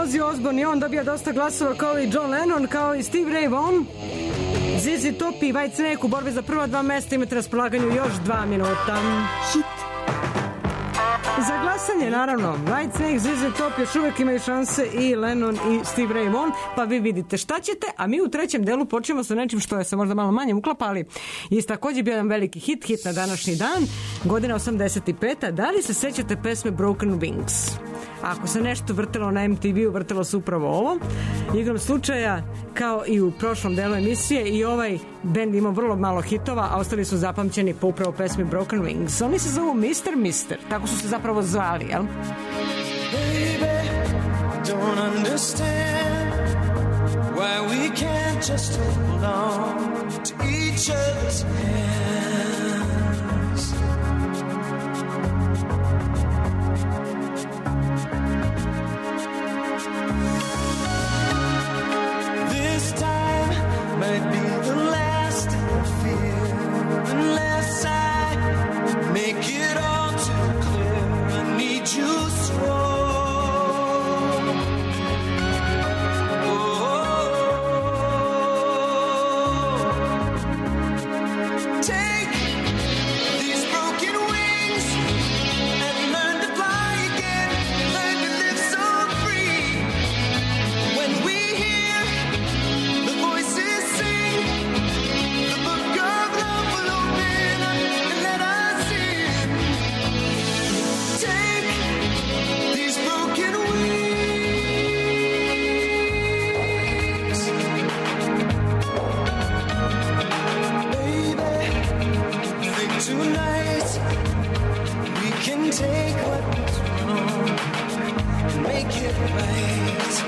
Ozzy Osbourne i on dobija dosta glasova kao i John Lennon, kao i Steve Ray Vaughan. ZZ Top i White Snake u borbi za prva 2 mesta, imate na raspolaganju još 2 minuta. Hit. Za glasanje, naravno, White Snake, ZZ Top još uvek imaju šanse i Lennon i Steve Ray Vaughan, pa vi vidite šta ćete, a mi u trećem delu počnemo sa nečim što je se možda malo manje uklapa, ali je takođe bio jedan veliki hit na današnji dan, godina 85. Da li se sećate pesme Broken Wings? Ako se nešto vrtelo na MTV-u, vrtelo se upravo ovo. Igrom slučaja, kao i u prošlom delu emisije, i ovaj bend ima vrlo malo hitova, a ostali su zapamćeni po upravo pesmi Broken Wings. Oni se zovu Mr. Tako su se zapravo zvali, jel? Baby, don't understand why we can't just hold on to each other's hands. This time might be the last I fear, unless I make it all too clear. I need you so. Tonight we can take what was wrong and make it right.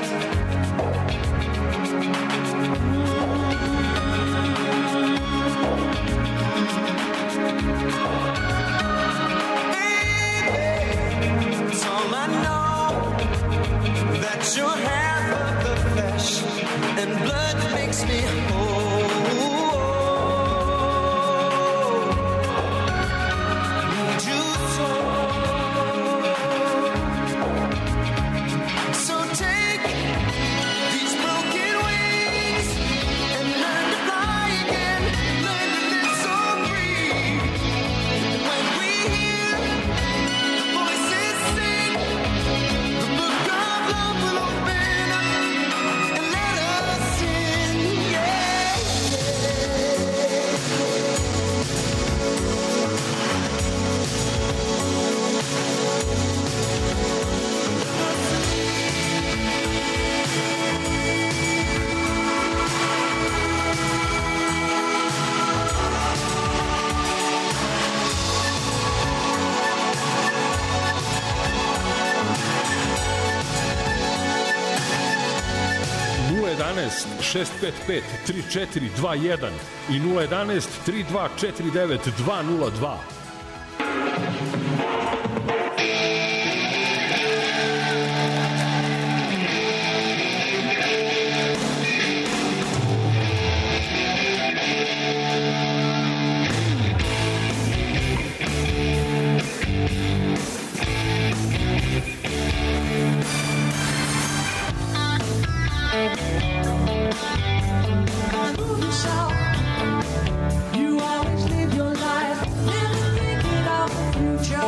Baby, it's all I know, that you're half of the flesh and blood makes me whole. -011 655 3421 i 011 3249 202. You always live your life, never thinking of the future.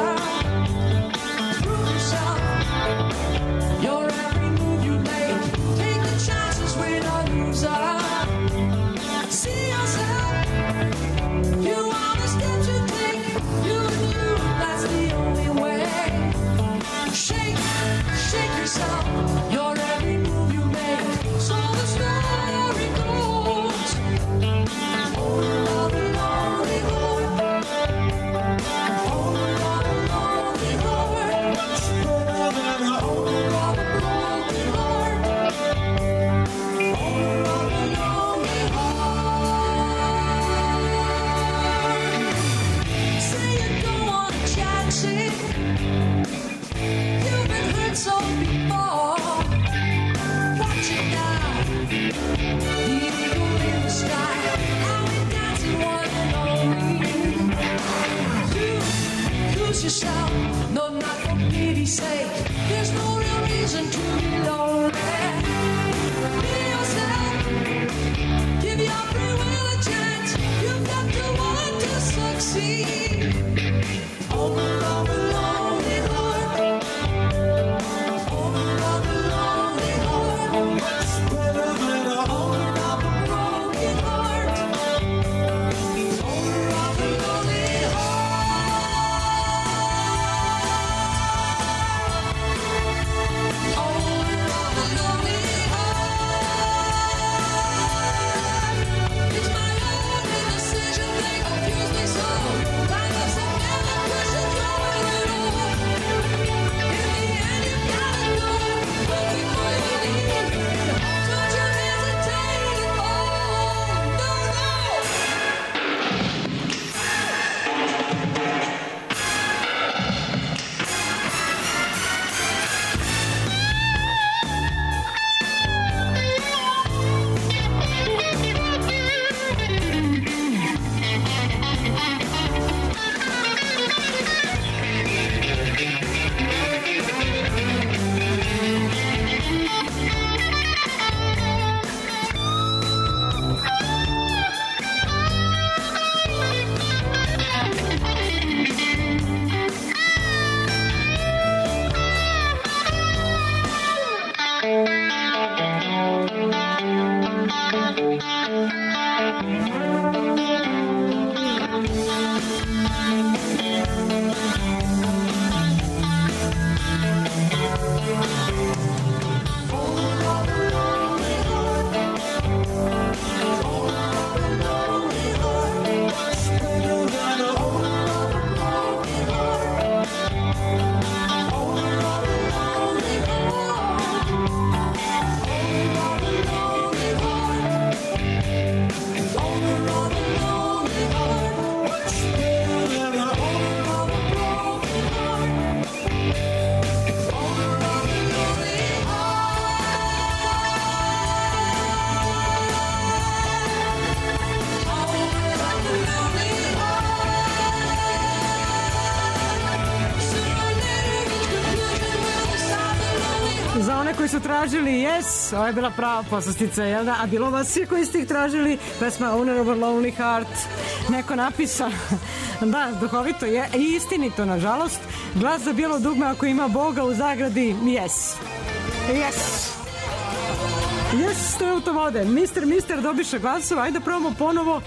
Koji su tražili Yes, ovo je bila prava poslastica, jel da? A bilo vas je koji ste ih tražili, pesma Honorable Lonely Heart, neko napisa. Da, duhovito je i istinito, nažalost. Glas za bijelo dugme ako ima Boga u zagradi, yes. Yes. Yes, to je autovode. Mister dobiše glasova, ajde probamo ponovo.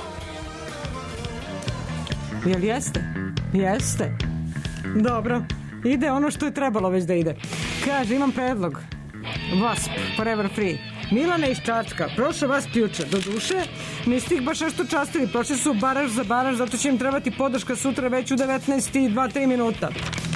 Jel jeste? Jeste. Dobro. Ide ono što je trebalo već da ide. Kaže, imam predlog. Wasp, Forever Free. Milane iz Čačka, prošao vas ključe. Do duše, niste ih baš nešto častili. Prošli su baraž za baraž, zato će im trebati podrška sutra već u 19 i 2-3 minuta.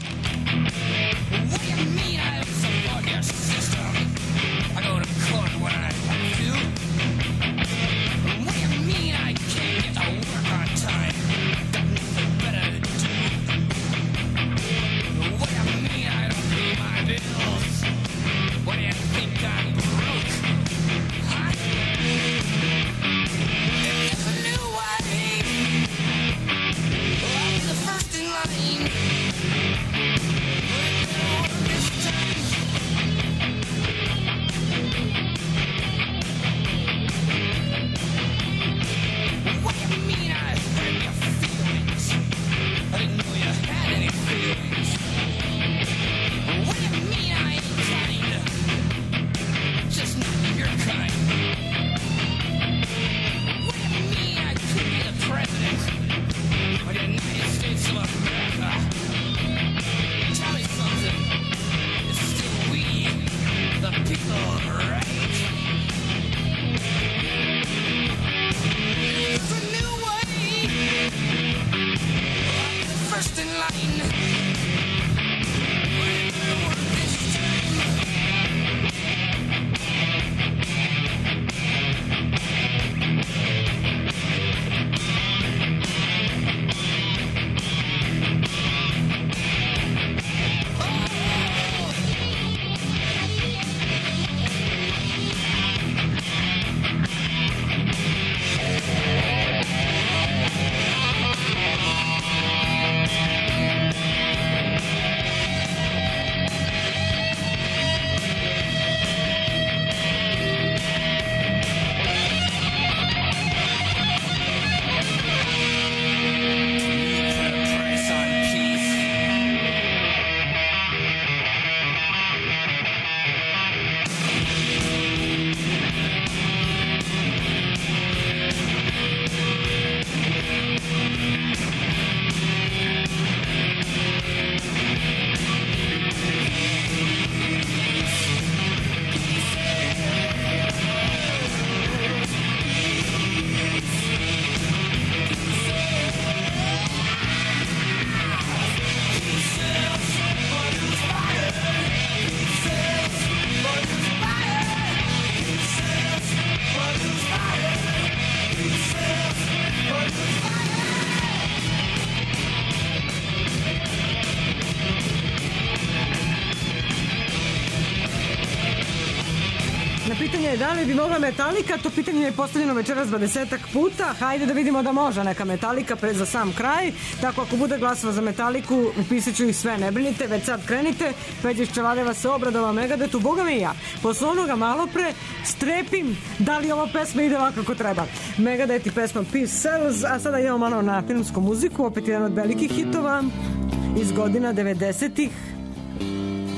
Da li bi mogla Metallica? To pitanje je postavljeno večeras 20 puta. Hajde da vidimo da može neka Metallica za sam kraj. Tako ako bude glasova za Metalliku, upisat ću ih sve, ne brinite, već sad krenite. Peđa iz Čeladeva se obradova Megadetu, boga mi i ja. Posle onoga malo pre strepim da li ova pesma ide ovako kako treba. Megadeth i pesma Peace Sells, a sada idemo malo na filmsku muziku, opet jedan od velikih hitova iz godina 90-ih.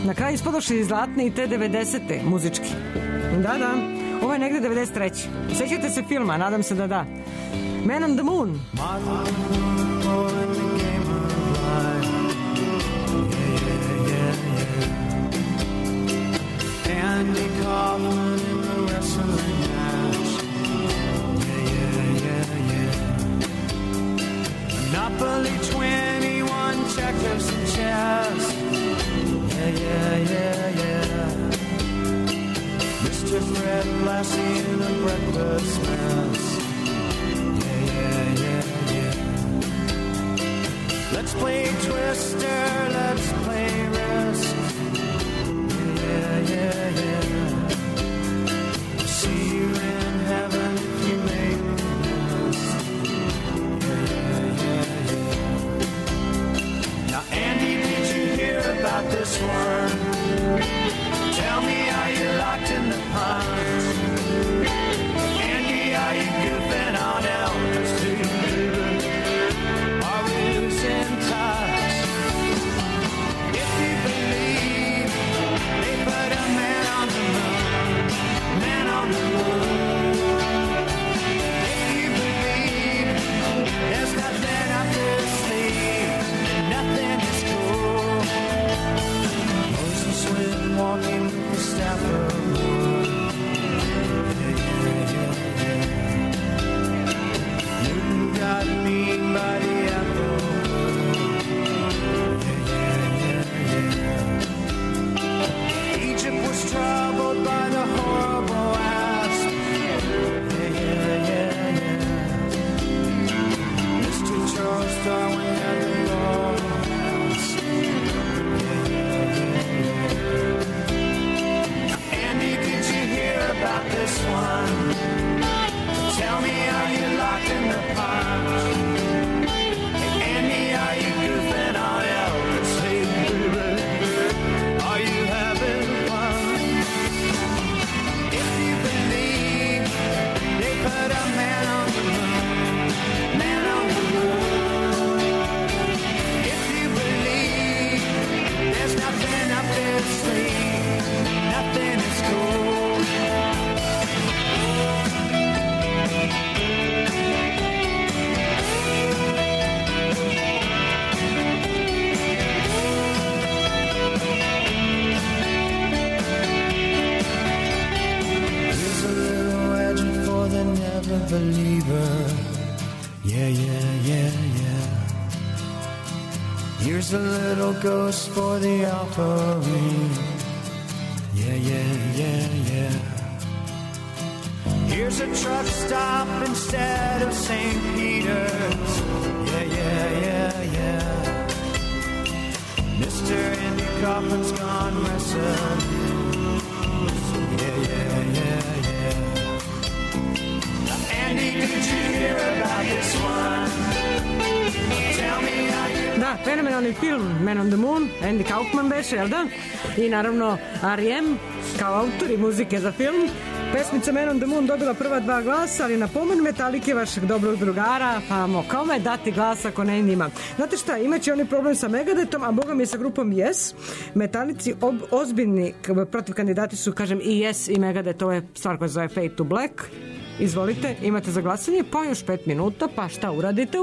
Na kraju ispadoše i zlatne i te 90. muzički. Da, ovo je negde 93. Sećate se filma, nadam se da da. Man on the Moon. Andy Kaufman in the wrestling match. Yeah. Monopoly 21, checkers and chess. Yeah. Mr. Fred Blassie in a breakfast mess. Yeah. Let's play Twister, let's play Risk. Yeah. See you in heaven if you make this. Yeah. Now, Andy, did you hear about this one? Tell me, are you locked in the pond? Andy, are you goofing on Elvis too? Are we losing touch? If you believe they put a man on the moon, man on the moon. If you believe there's nothing up their sleeve, nothing is cool. Moses went walking with the staff of wood. Yeah. Newton got mean by the apple. Yeah. Egypt was troubled by the horrible asp. Yeah. Mr. Charles Darwin had the long last. Yeah. Andy, did you hear about this one? Tell me, are you locked in the pond? Hey, Andy, are you goofing on Elvis? Hey, baby, are you having fun? If you believe they put a man on the moon, man on the moon. If you believe there's nothing up their sleeve, nothing is cool. Here's a little legend for the never believer. Yeah. Here's a little ghost for the offering. Yeah. Here's a truck stop instead of St. Peter's. Yeah. Mr. Andy Kaufman's gone missing. Yeah. Andy, did you hear about this one? Tell me how you... Da, fenomenalni film Man on the Moon, Andy Kaufman beše, jel da? I naravno R.E.M. kao autori muzike za film. Pesmica Man on the Moon dobila prva 2 glasa, ali napomen Metalike vašeg dobrog drugara, pa kome dati glas ako ne njima. Znate šta, imaće oni problem sa Megadetom, a boga mi sa grupom Yes. Metalici ozbiljni protiv kandidati su, kažem, i Yes i Megadeth, ovo je stvar koja se zove Fade to Black. Izvolite, imate za glasanje, pa još 5 minuta, pa šta uradite.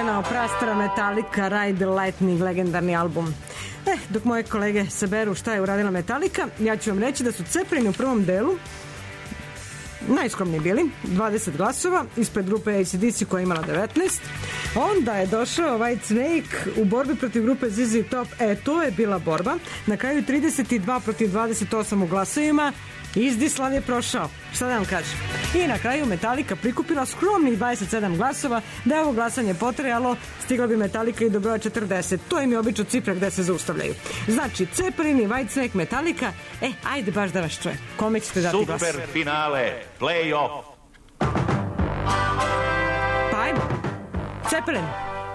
omiljena prastara Metallica, Ride the Lightning, legendarni album. Dok moje kolege saberu šta je uradila Metallica, ja ću vam reći da su Zeppelini u prvom delu najskromniji bili, 20 glasova, ispred grupe AC/DC koja je imala 19. Onda je došao Whitesnake u borbi protiv grupe ZZ Top. To je bila borba. Na kraju 32 protiv 28 u glasovima. Izdislav je prošao. Šta da vam kažem? I na kraju Metallica prikupila skromnih 27 glasova. Da je ovo glasanje potrajalo, stigla bi Metallica i do broja 40. To im je obično cifra gde se zaustavljaju. Znači, Zeppelini, Whitesnake, Metallica. Ajde baš da vas čuje. Kome ćete dati glas? Super finale, play-off. Pa ajmo. Zeppelin.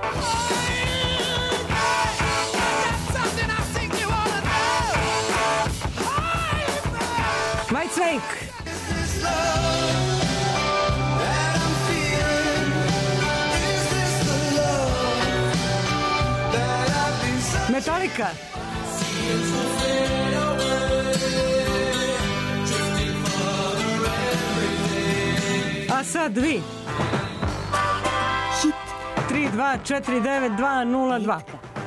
Whitesnake. Metallica. A sad vi. Hit. 3-2-4-9-2-0-2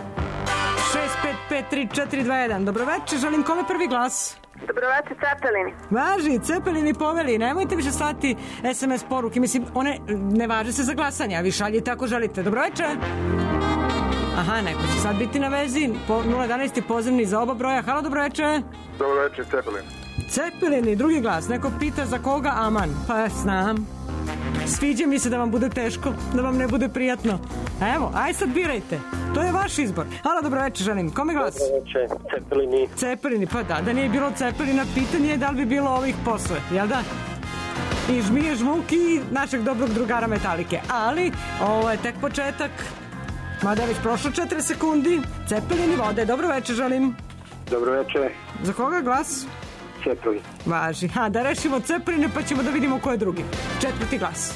6-5-5-3-4-2-1. Dobroveče, želim kome prvi glas? Dobroveče, Zeppelini. Važi, Zeppelini poveli. Nemojte više slati SMS poruke. Mislim, one ne važe se za glasanje, a vi šaljite ako želite. Dobroveče. Aha, neko će sad biti na vezi. 011 pozivni za oba broja. Halo, dobroveče. Dobroveče, Zeppelin. Zeppelini, drugi glas. Neko pita za koga? Aman. Pa znam. Sviđa mi se da vam bude teško, da vam ne bude prijatno. Evo, aj sad birajte. To je vaš izbor. Halo, dobroveče, želim. Kome glas? Dobroveče, Zeppelini. Zeppelini, pa da nije bilo Zeppelina, pitanje je da li bi bilo ovih posle, jel da? I žmije žmuki i našeg dobrog drugara Metalike. Ali, ovo je tek početak. Mada je već prošlo 4 sekundi. Zeppelini vode. Dobroveče, želim. Dobroveče. Za koga glas? Zeppelin. Važi. Da rešimo Zeppeline pa ćemo da vidimo ko je drugi. 4. glas.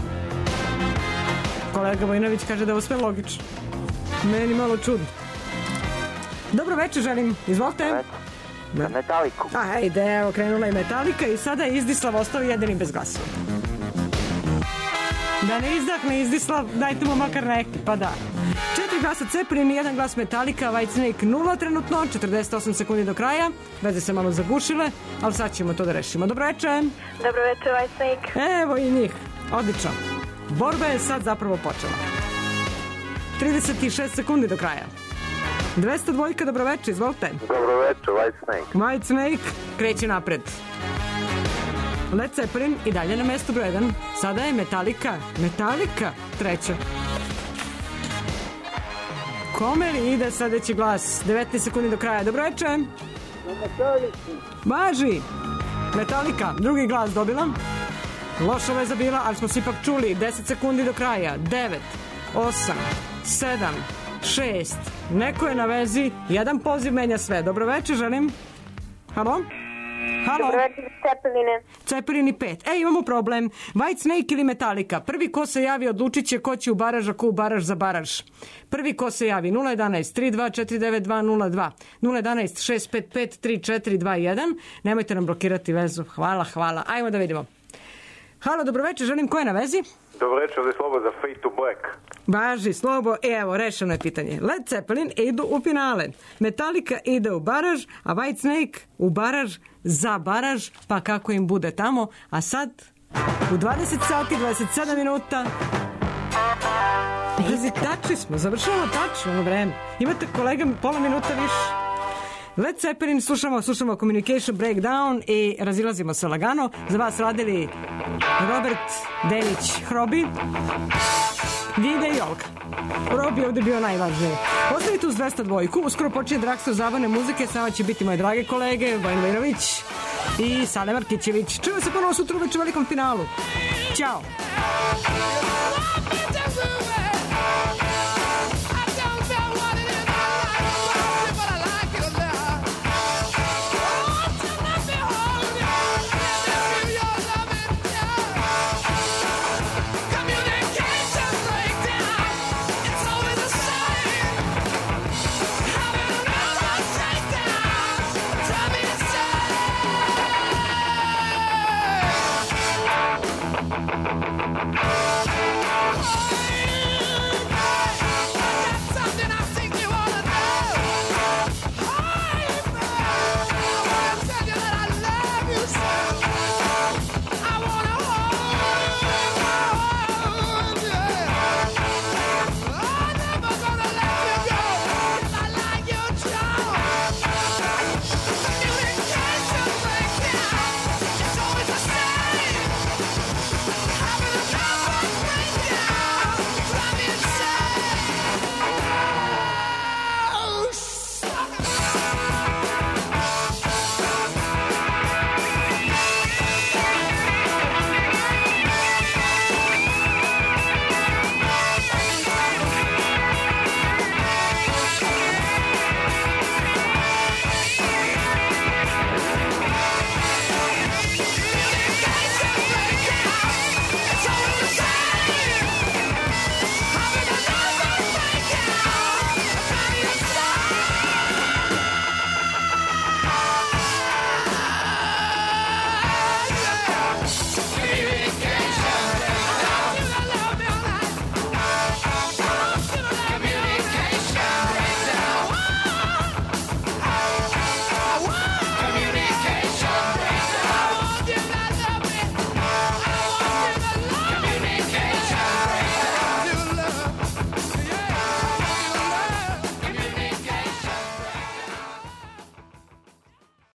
Kolega Vojinović kaže da je ovo sve logično. Meni malo čudno. Dobro večer, želim. Izvolite. Za Metaliku. Ajde, evo, krenula je Metallica i sada je Izdislav ostao jedini bez glasova. Da ne izdahne Izdislav, dajte mu makar neki, pa da. 4 glasa Zeppelin i 1 glas Metallica, Whitesnake 0 trenutno, 48 sekundi do kraja. Veze se malo zagušile, ali sad ćemo to da rešimo. Dobro večer. Dobro večer, Whitesnake. Evo i njih. Odlično. Borba je sad zapravo počela. 36 sekundi do kraja. 202, dobro večer, izvolite. Dobro večer, Whitesnake. Whitesnake kreće napred. Led Zeppelin i dalje na mestu broj 1. Sada je Metallica treća. Kome li ide sledeći glas? 19 sekundi do kraja. Dobro večer. Važi. Metallica, drugi glas dobila. Loša veza bila, ali smo se ipak čuli. 10 sekundi do kraja. 9, 8, 7, 6. Neko je na vezi. Jedan poziv menja sve. Dobro večer, želim. Halo? Halo? Dobro večer, Zeppeline. Zeppelini 5. Imamo problem. Whitesnake ili Metallica? Prvi ko se javi odlučit će ko će u baraž, a ko u baraž za baraž. Prvi ko se javi 011 3249 202 011 655 3421. Nemojte nam blokirati vezu. Hvala. Ajmo da vidimo. Halo, dobroveče, želim ko je na vezi? Dobroveče, ovdje je Slobo za Fade to Black. Važi, Slobo, evo, rešeno je pitanje. Led Zeppelin idu u finale. Metallica ide u baraž, a Whitesnake u baraž za baraž, pa kako im bude tamo. A sad, u 20 sati, 27 minuta, tačni smo, završavamo tačno vreme. Imate, kolega, pola minuta više. Led Zeppelin, slušamo Communication Breakdown i razilazimo se lagano. Za vas radili Robert, Denić, Hrobi, Vide i Olga. Robi ovdje bio najvažniji. Ostavite uz 202. Uskoro počinje Drakster zabavne muzike. Sama će biti moje drage kolege Vojin Vojinović i Sale Markićević. Čujemo se ponovo sutra u velikom finalu. Ćao.